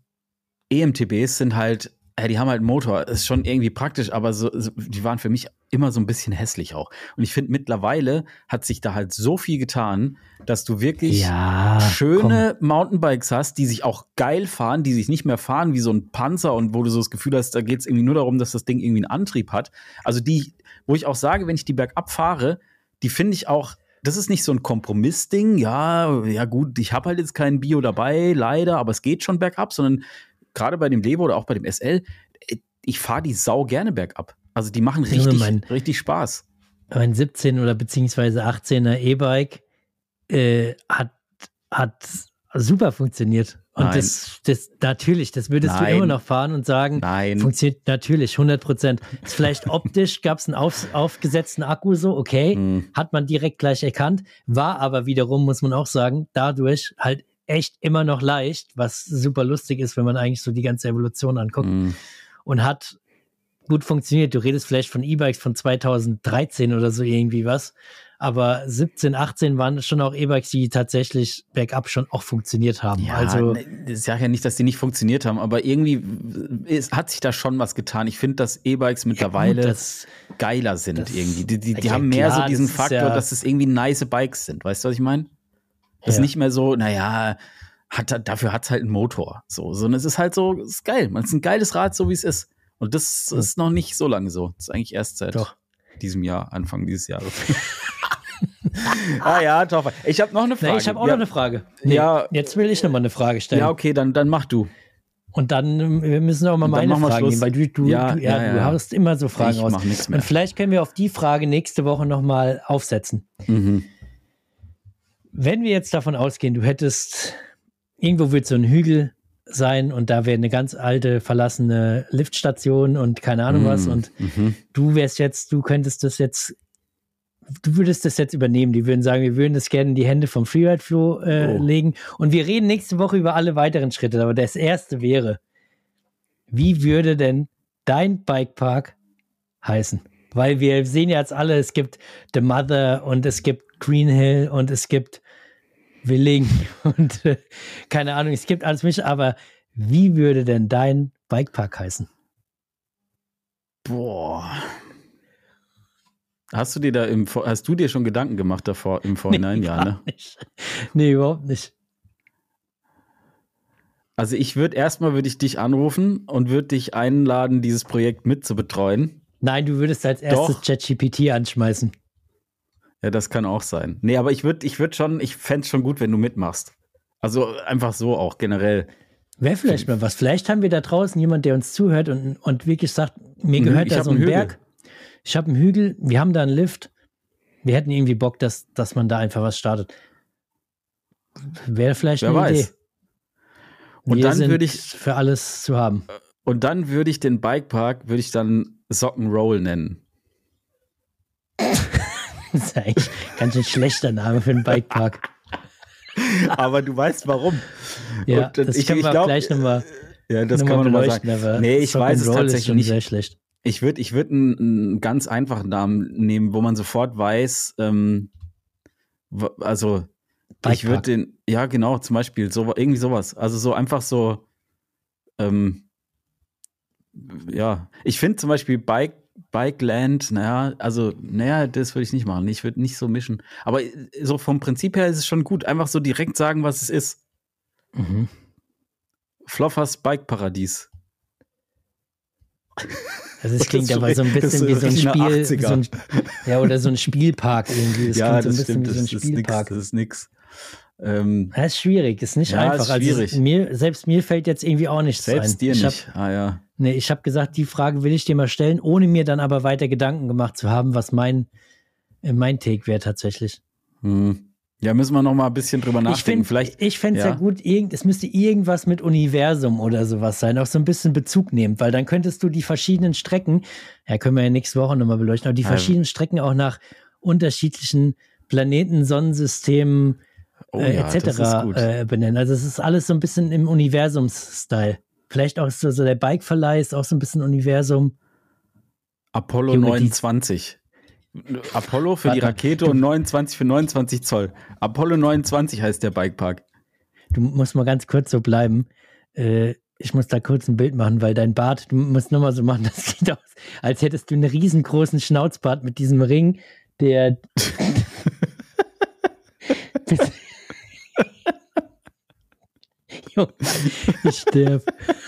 E M T Bs sind halt, ja, die haben halt einen Motor, ist schon irgendwie praktisch, aber so, so, die waren für mich immer so ein bisschen hässlich auch. Und ich finde, mittlerweile hat sich da halt so viel getan, dass du wirklich ja, schöne komm. Mountainbikes hast, die sich auch geil fahren, die sich nicht mehr fahren wie so ein Panzer und wo du so das Gefühl hast, da geht es irgendwie nur darum, dass das Ding irgendwie einen Antrieb hat. Also die, wo ich auch sage, wenn ich die bergab fahre, die finde ich auch, das ist nicht so ein Kompromissding, ja, ja gut, ich habe halt jetzt keinen Bio dabei, leider, aber es geht schon bergab, sondern gerade bei dem Levo oder auch bei dem S L, ich fahre die sau gerne bergab. Also die machen richtig, mein, richtig Spaß. Mein siebzehn oder beziehungsweise achtzehner E-Bike äh, hat, hat super funktioniert. Und Nein. das, das natürlich, das würdest Nein. du immer noch fahren und sagen, Nein. funktioniert natürlich, hundert Prozent. Vielleicht optisch gab es einen auf, aufgesetzten Akku so, okay, hm. hat man direkt gleich erkannt, war aber wiederum, muss man auch sagen, dadurch halt echt immer noch leicht, was super lustig ist, wenn man eigentlich so die ganze Evolution anguckt. Mm. Und hat gut funktioniert. Du redest vielleicht von E-Bikes von zweitausenddreizehn oder so irgendwie was, aber siebzehn, achtzehn waren schon auch E-Bikes, die tatsächlich bergab schon auch funktioniert haben. Ja, also ich sage ja nicht, dass die nicht funktioniert haben, aber irgendwie ist, hat sich da schon was getan. Ich finde, dass E-Bikes mittlerweile ja, gut, das, geiler sind das, irgendwie. Die, die, die ja, haben mehr klar, so diesen das Faktor, ja, dass es irgendwie nice Bikes sind. Weißt du, was ich meine? Das ist ja. nicht mehr so, naja, hat, dafür hat es halt einen Motor. So, sondern es ist halt so, es ist geil. Es ist ein geiles Rad, so wie es ist. Und das ist noch nicht so lange so. Das ist eigentlich erst seit Doch. diesem Jahr, Anfang dieses Jahres. ah ja, Toffer. Ich habe noch eine Frage. Nee, ich habe auch ja. noch eine Frage. Nee, ja. Jetzt will ich noch mal eine Frage stellen. Ja, okay, dann, dann mach du. Und dann wir müssen auch mal Und dann meine machen wir Fragen Schluss. nehmen, weil du, du, Ja, du, ja, ja, du ja. haust immer so Fragen Ich aus. mach nichts mehr. Und vielleicht können wir auf die Frage nächste Woche nochmal aufsetzen. Mhm. Wenn wir jetzt davon ausgehen, du hättest, irgendwo wird so ein Hügel sein und da wäre eine ganz alte, verlassene Liftstation und keine Ahnung was und Mhm. du wärst jetzt, du könntest das jetzt, du würdest das jetzt übernehmen. Die würden sagen, wir würden das gerne in die Hände vom Freeride Flo äh, Oh. legen und wir reden nächste Woche über alle weiteren Schritte, aber das erste wäre, wie würde denn dein Bikepark heißen? Weil wir sehen ja jetzt alle, es gibt The Mother und es gibt Green Hill und es gibt Willing und äh, keine Ahnung, es gibt alles mich, aber wie würde denn dein Bikepark heißen? Boah. Hast du dir da im Vor- hast du dir schon Gedanken gemacht davor im Vorhinein? Nee, Ja, gar ne? nicht. Nee, überhaupt nicht. Also ich würde erstmal würde ich dich anrufen und würde dich einladen, dieses Projekt mit zu betreuen. Nein, du würdest als erstes Doch. ChatGPT anschmeißen. Ja, das kann auch sein. Nee, aber ich würde ich würde schon, ich fände es schon gut, wenn du mitmachst. Also einfach so auch generell. Wäre vielleicht mal was. Vielleicht haben wir da draußen jemand, der uns zuhört und, und wirklich sagt, mir Mhm, gehört ich da hab so ein einen Hügel. Berg. Ich habe einen Hügel, wir haben da einen Lift. Wir hätten irgendwie Bock, dass, dass man da einfach was startet. Wäre vielleicht Wer eine weiß. Idee. Und wir dann sind würde ich für alles zu haben. und dann würde ich den Bikepark würde ich dann Sockenroll nennen. Das ist eigentlich ganz schön schlechter Name für einen Bikepark. Aber du weißt warum. Ja, Und, äh, das ich- können ich wir auch glaub, gleich nochmal Ja, das noch kann mal man nochmal beleuchten. sagen. Aber Nee, ich Sock weiß and es Roll ist tatsächlich schon nicht. sehr schlecht. Ich würde ich würd einen, einen ganz einfachen Namen nehmen, wo man sofort weiß, ähm, w- also ich Bikepark. würde den, ja genau, zum Beispiel so irgendwie sowas. Also so einfach so, ähm, ja, ich finde zum Beispiel Bike, Bikeland, naja, also, naja, das würde ich nicht machen. Ich würde nicht so mischen. Aber so vom Prinzip her ist es schon gut. Einfach so direkt sagen, was es ist. Mhm. Floffers Bike-Paradies. Also es Das klingt ist aber so ein das bisschen ist wie so ein richtig nach Spiel, wie achtziger. so ein, ja, oder so ein Spielpark irgendwie. Das Ja, klingt so ein das bisschen stimmt, wie so ein das, das ist nix, Spielpark. das ist nix. Ähm, Das ist schwierig, ist nicht Ja, einfach. ist schwierig. Also mir, selbst mir fällt jetzt irgendwie auch nichts selbst ein. dir ich nicht. Hab, ah ja. nee, ich habe gesagt, die Frage will ich dir mal stellen, ohne mir dann aber weiter Gedanken gemacht zu haben, was mein, äh, mein Take wäre tatsächlich. Hm. Ja, müssen wir noch mal ein bisschen drüber Ich nachdenken. finde Vielleicht, ich fände es ja. ja. gut, irgend, es müsste irgendwas mit Universum oder sowas sein, auch so ein bisschen Bezug nehmen, weil dann könntest du die verschiedenen Strecken, ja, können wir ja nächste Woche nochmal beleuchten, aber die Ja. verschiedenen Strecken auch nach unterschiedlichen Planeten, Sonnensystemen oh äh, ja, das ist et cetera gut. äh, benennen. Also es ist alles so ein bisschen im Universums-Style. Vielleicht auch so, so der Bike-Verleih ist auch so ein bisschen Universum. Apollo Junge, die- neunundzwanzig. Apollo für die Warte, Rakete und neunundzwanzig für neunundzwanzig Zoll. Apollo neunundzwanzig heißt der Bikepark. Du musst mal ganz kurz so bleiben. Äh, ich muss da kurz ein Bild machen, weil dein Bart, du musst nochmal so machen, das sieht aus, als hättest du einen riesengroßen Schnauzbart mit diesem Ring, der Junge, ich sterb.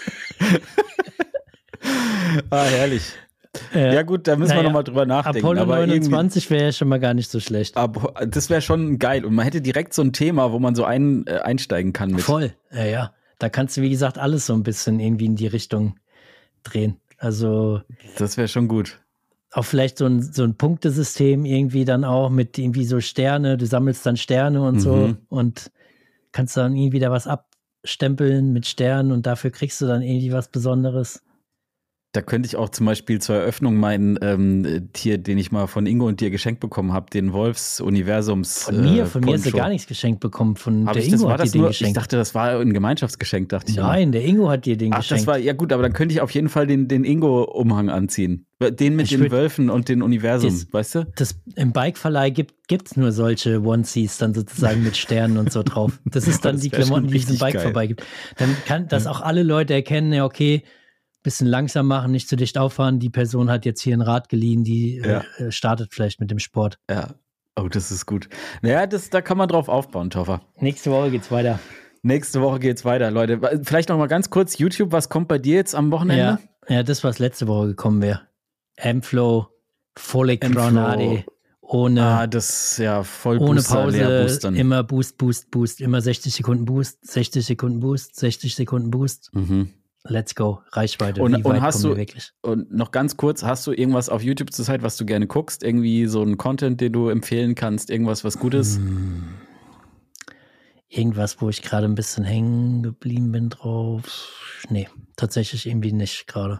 Ah, herrlich. Äh, Ja gut, da müssen wir naja, noch mal drüber nachdenken. Apollo aber irgendwie- neunundzwanzig wäre ja schon mal gar nicht so schlecht. Aber das wäre schon geil. Und man hätte direkt so ein Thema, wo man so ein, äh, einsteigen kann mit. Voll, ja, ja. Da kannst du, wie gesagt, alles so ein bisschen irgendwie in die Richtung drehen. Also Das wäre schon gut. auch vielleicht so ein, so ein Punktesystem irgendwie dann auch mit irgendwie so Sterne. Du sammelst dann Sterne und so Mhm. und kannst dann irgendwie da was abstempeln mit Sternen und dafür kriegst du dann irgendwie was Besonderes. Da könnte ich auch zum Beispiel zur Eröffnung meinen ähm, Tier, den ich mal von Ingo und dir geschenkt bekommen habe, den Wolfs-Universums. Von mir, äh, von mir hast du Poncho. gar nichts geschenkt bekommen. Von Hab der ich das, Ingo war hat dir das den nur, ich geschenkt. dachte, das war ein Gemeinschaftsgeschenk, dachte ich. immer. Nein, der Ingo hat dir den Ach, geschenkt. das war, ja gut, aber dann könnte ich auf jeden Fall den, den Ingo-Umhang anziehen. Den mit Ich den würd- Wölfen und den Universum, Das- weißt du? Das, Im Bikeverleih gibt es nur solche Onesies dann sozusagen mit Sternen und so drauf. Das ist dann Das die wär schon Klamotten, die es im richtig Bike geil. vorbei gibt. Dann kann das auch alle Leute erkennen, ja okay, bisschen langsam machen, nicht zu dicht auffahren. Die Person hat jetzt hier ein Rad geliehen, die Ja. äh, startet vielleicht mit dem Sport. Ja. Oh, das ist gut. Naja, das, da kann man drauf aufbauen, Toffer. Nächste Woche geht's weiter. Nächste Woche geht's weiter, Leute. Vielleicht noch mal ganz kurz, YouTube, was kommt bei dir jetzt am Wochenende? Ja, ja, das, was letzte Woche gekommen wäre. M-Flow, volle Granate, ohne, Ah, das, ja, voll ohne Booster, leer Pause, boostern. immer Boost, Boost, Boost, immer sechzig Sekunden Boost, sechzig Sekunden Boost, sechzig Sekunden Boost. Mhm. let's go. Reichweite. Und, Wie und weit hast kommen du, wir wirklich? und noch ganz kurz, hast du irgendwas auf YouTube zurzeit, was du gerne guckst? Irgendwie so ein Content, den du empfehlen kannst? Irgendwas, was gut ist? Hm. Irgendwas, wo ich gerade ein bisschen hängen geblieben bin drauf. Nee, tatsächlich irgendwie nicht gerade.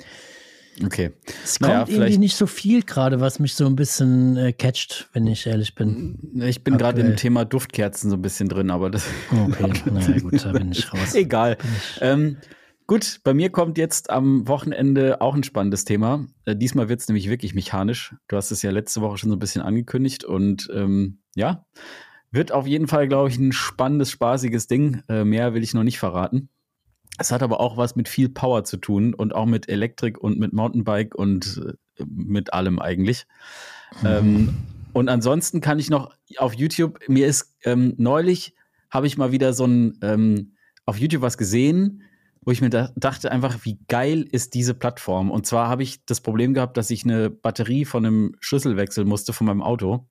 Okay. Es Naja, kommt irgendwie nicht so viel gerade, was mich so ein bisschen äh, catcht, wenn ich ehrlich bin. Ich bin gerade Aktuell. im Thema Duftkerzen so ein bisschen drin, aber das. Okay, naja, gut, da bin ich raus. Egal. Bin ich- Ähm, gut, bei mir kommt jetzt am Wochenende auch ein spannendes Thema. Äh, diesmal wird es nämlich wirklich mechanisch. Du hast es ja letzte Woche schon so ein bisschen angekündigt und ähm, ja, wird auf jeden Fall, glaube ich, ein spannendes, spaßiges Ding. Äh, mehr will ich noch nicht verraten. Es hat aber auch was mit viel Power zu tun und auch mit Elektrik und mit Mountainbike und äh, mit allem eigentlich. Mhm. Ähm, und ansonsten kann ich noch auf YouTube, mir ist ähm, neulich, habe ich mal wieder so ein ähm, auf YouTube was gesehen, wo ich mir da, dachte einfach, wie geil ist diese Plattform. Und zwar habe ich das Problem gehabt, dass ich eine Batterie von einem Schlüssel wechseln musste von meinem Auto.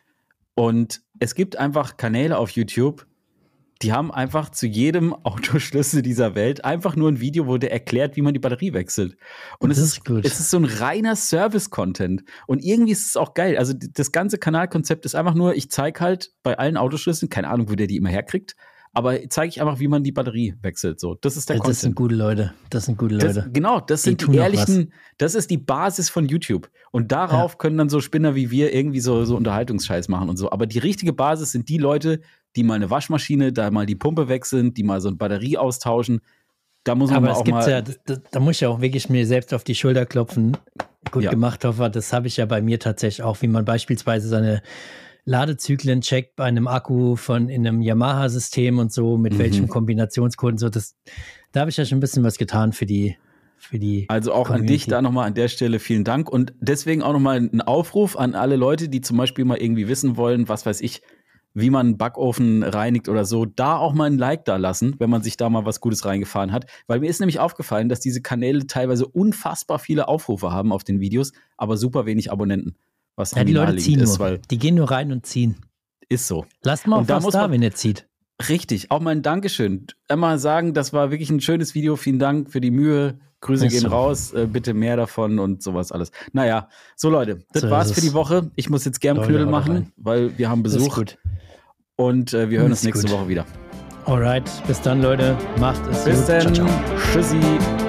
Und es gibt einfach Kanäle auf YouTube, die haben einfach zu jedem Autoschlüssel dieser Welt einfach nur ein Video, wo der erklärt, wie man die Batterie wechselt. Und es ist, gut. es ist so ein reiner Service-Content. Und irgendwie ist es auch geil. Also das ganze Kanalkonzept ist einfach nur, ich zeige halt bei allen Autoschlüsseln, keine Ahnung, wo der die immer herkriegt, aber zeige ich einfach, wie man die Batterie wechselt. So, das ist der ja, Content. Das sind gute Leute. Das sind gute Leute. Das, genau, das die sind die ehrlichen, das ist die Basis von YouTube. Und darauf ja. können dann so Spinner wie wir irgendwie so, so Unterhaltungsscheiß machen und so. Aber die richtige Basis sind die Leute, die mal eine Waschmaschine, da mal die Pumpe wechseln, die mal so eine Batterie austauschen. Da muss man Aber mal es auch gibt's mal. Ja, da, da muss ich ja auch wirklich mir selbst auf die Schulter klopfen. Gut ja. gemacht, Hoffer. Das habe ich ja bei mir tatsächlich auch, wie man beispielsweise seine Ladezyklen checkt bei einem Akku von in einem Yamaha-System und so, mit mhm. welchem Kombinationscode und so. Das, da habe ich ja schon ein bisschen was getan für die Für die also auch Community. An dich da nochmal an der Stelle vielen Dank und deswegen auch nochmal ein Aufruf an alle Leute, die zum Beispiel mal irgendwie wissen wollen, was weiß ich, wie man einen Backofen reinigt oder so, da auch mal ein Like da lassen, wenn man sich da mal was Gutes reingefahren hat, weil mir ist nämlich aufgefallen, dass diese Kanäle teilweise unfassbar viele Aufrufe haben auf den Videos, aber super wenig Abonnenten. Was ja, die Leute ziehen ist, nur. Weil die gehen nur rein und ziehen. Ist so. Lasst mal auf da was muss da, man, wenn ihr zieht. Richtig, auch mal ein Dankeschön. Einmal sagen, das war wirklich ein schönes Video. Vielen Dank für die Mühe. Grüße gehen so. raus. Äh, bitte mehr davon und sowas alles. Naja, so Leute, das so war's für die Woche. Ich muss jetzt gern Knödel machen, rein. weil wir haben Besuch. Gut. Und äh, wir hören uns nächste gut. Woche wieder. Alright, bis dann, Leute. Macht es bis gut. Bis dann. Ciao, ciao. Tschüssi.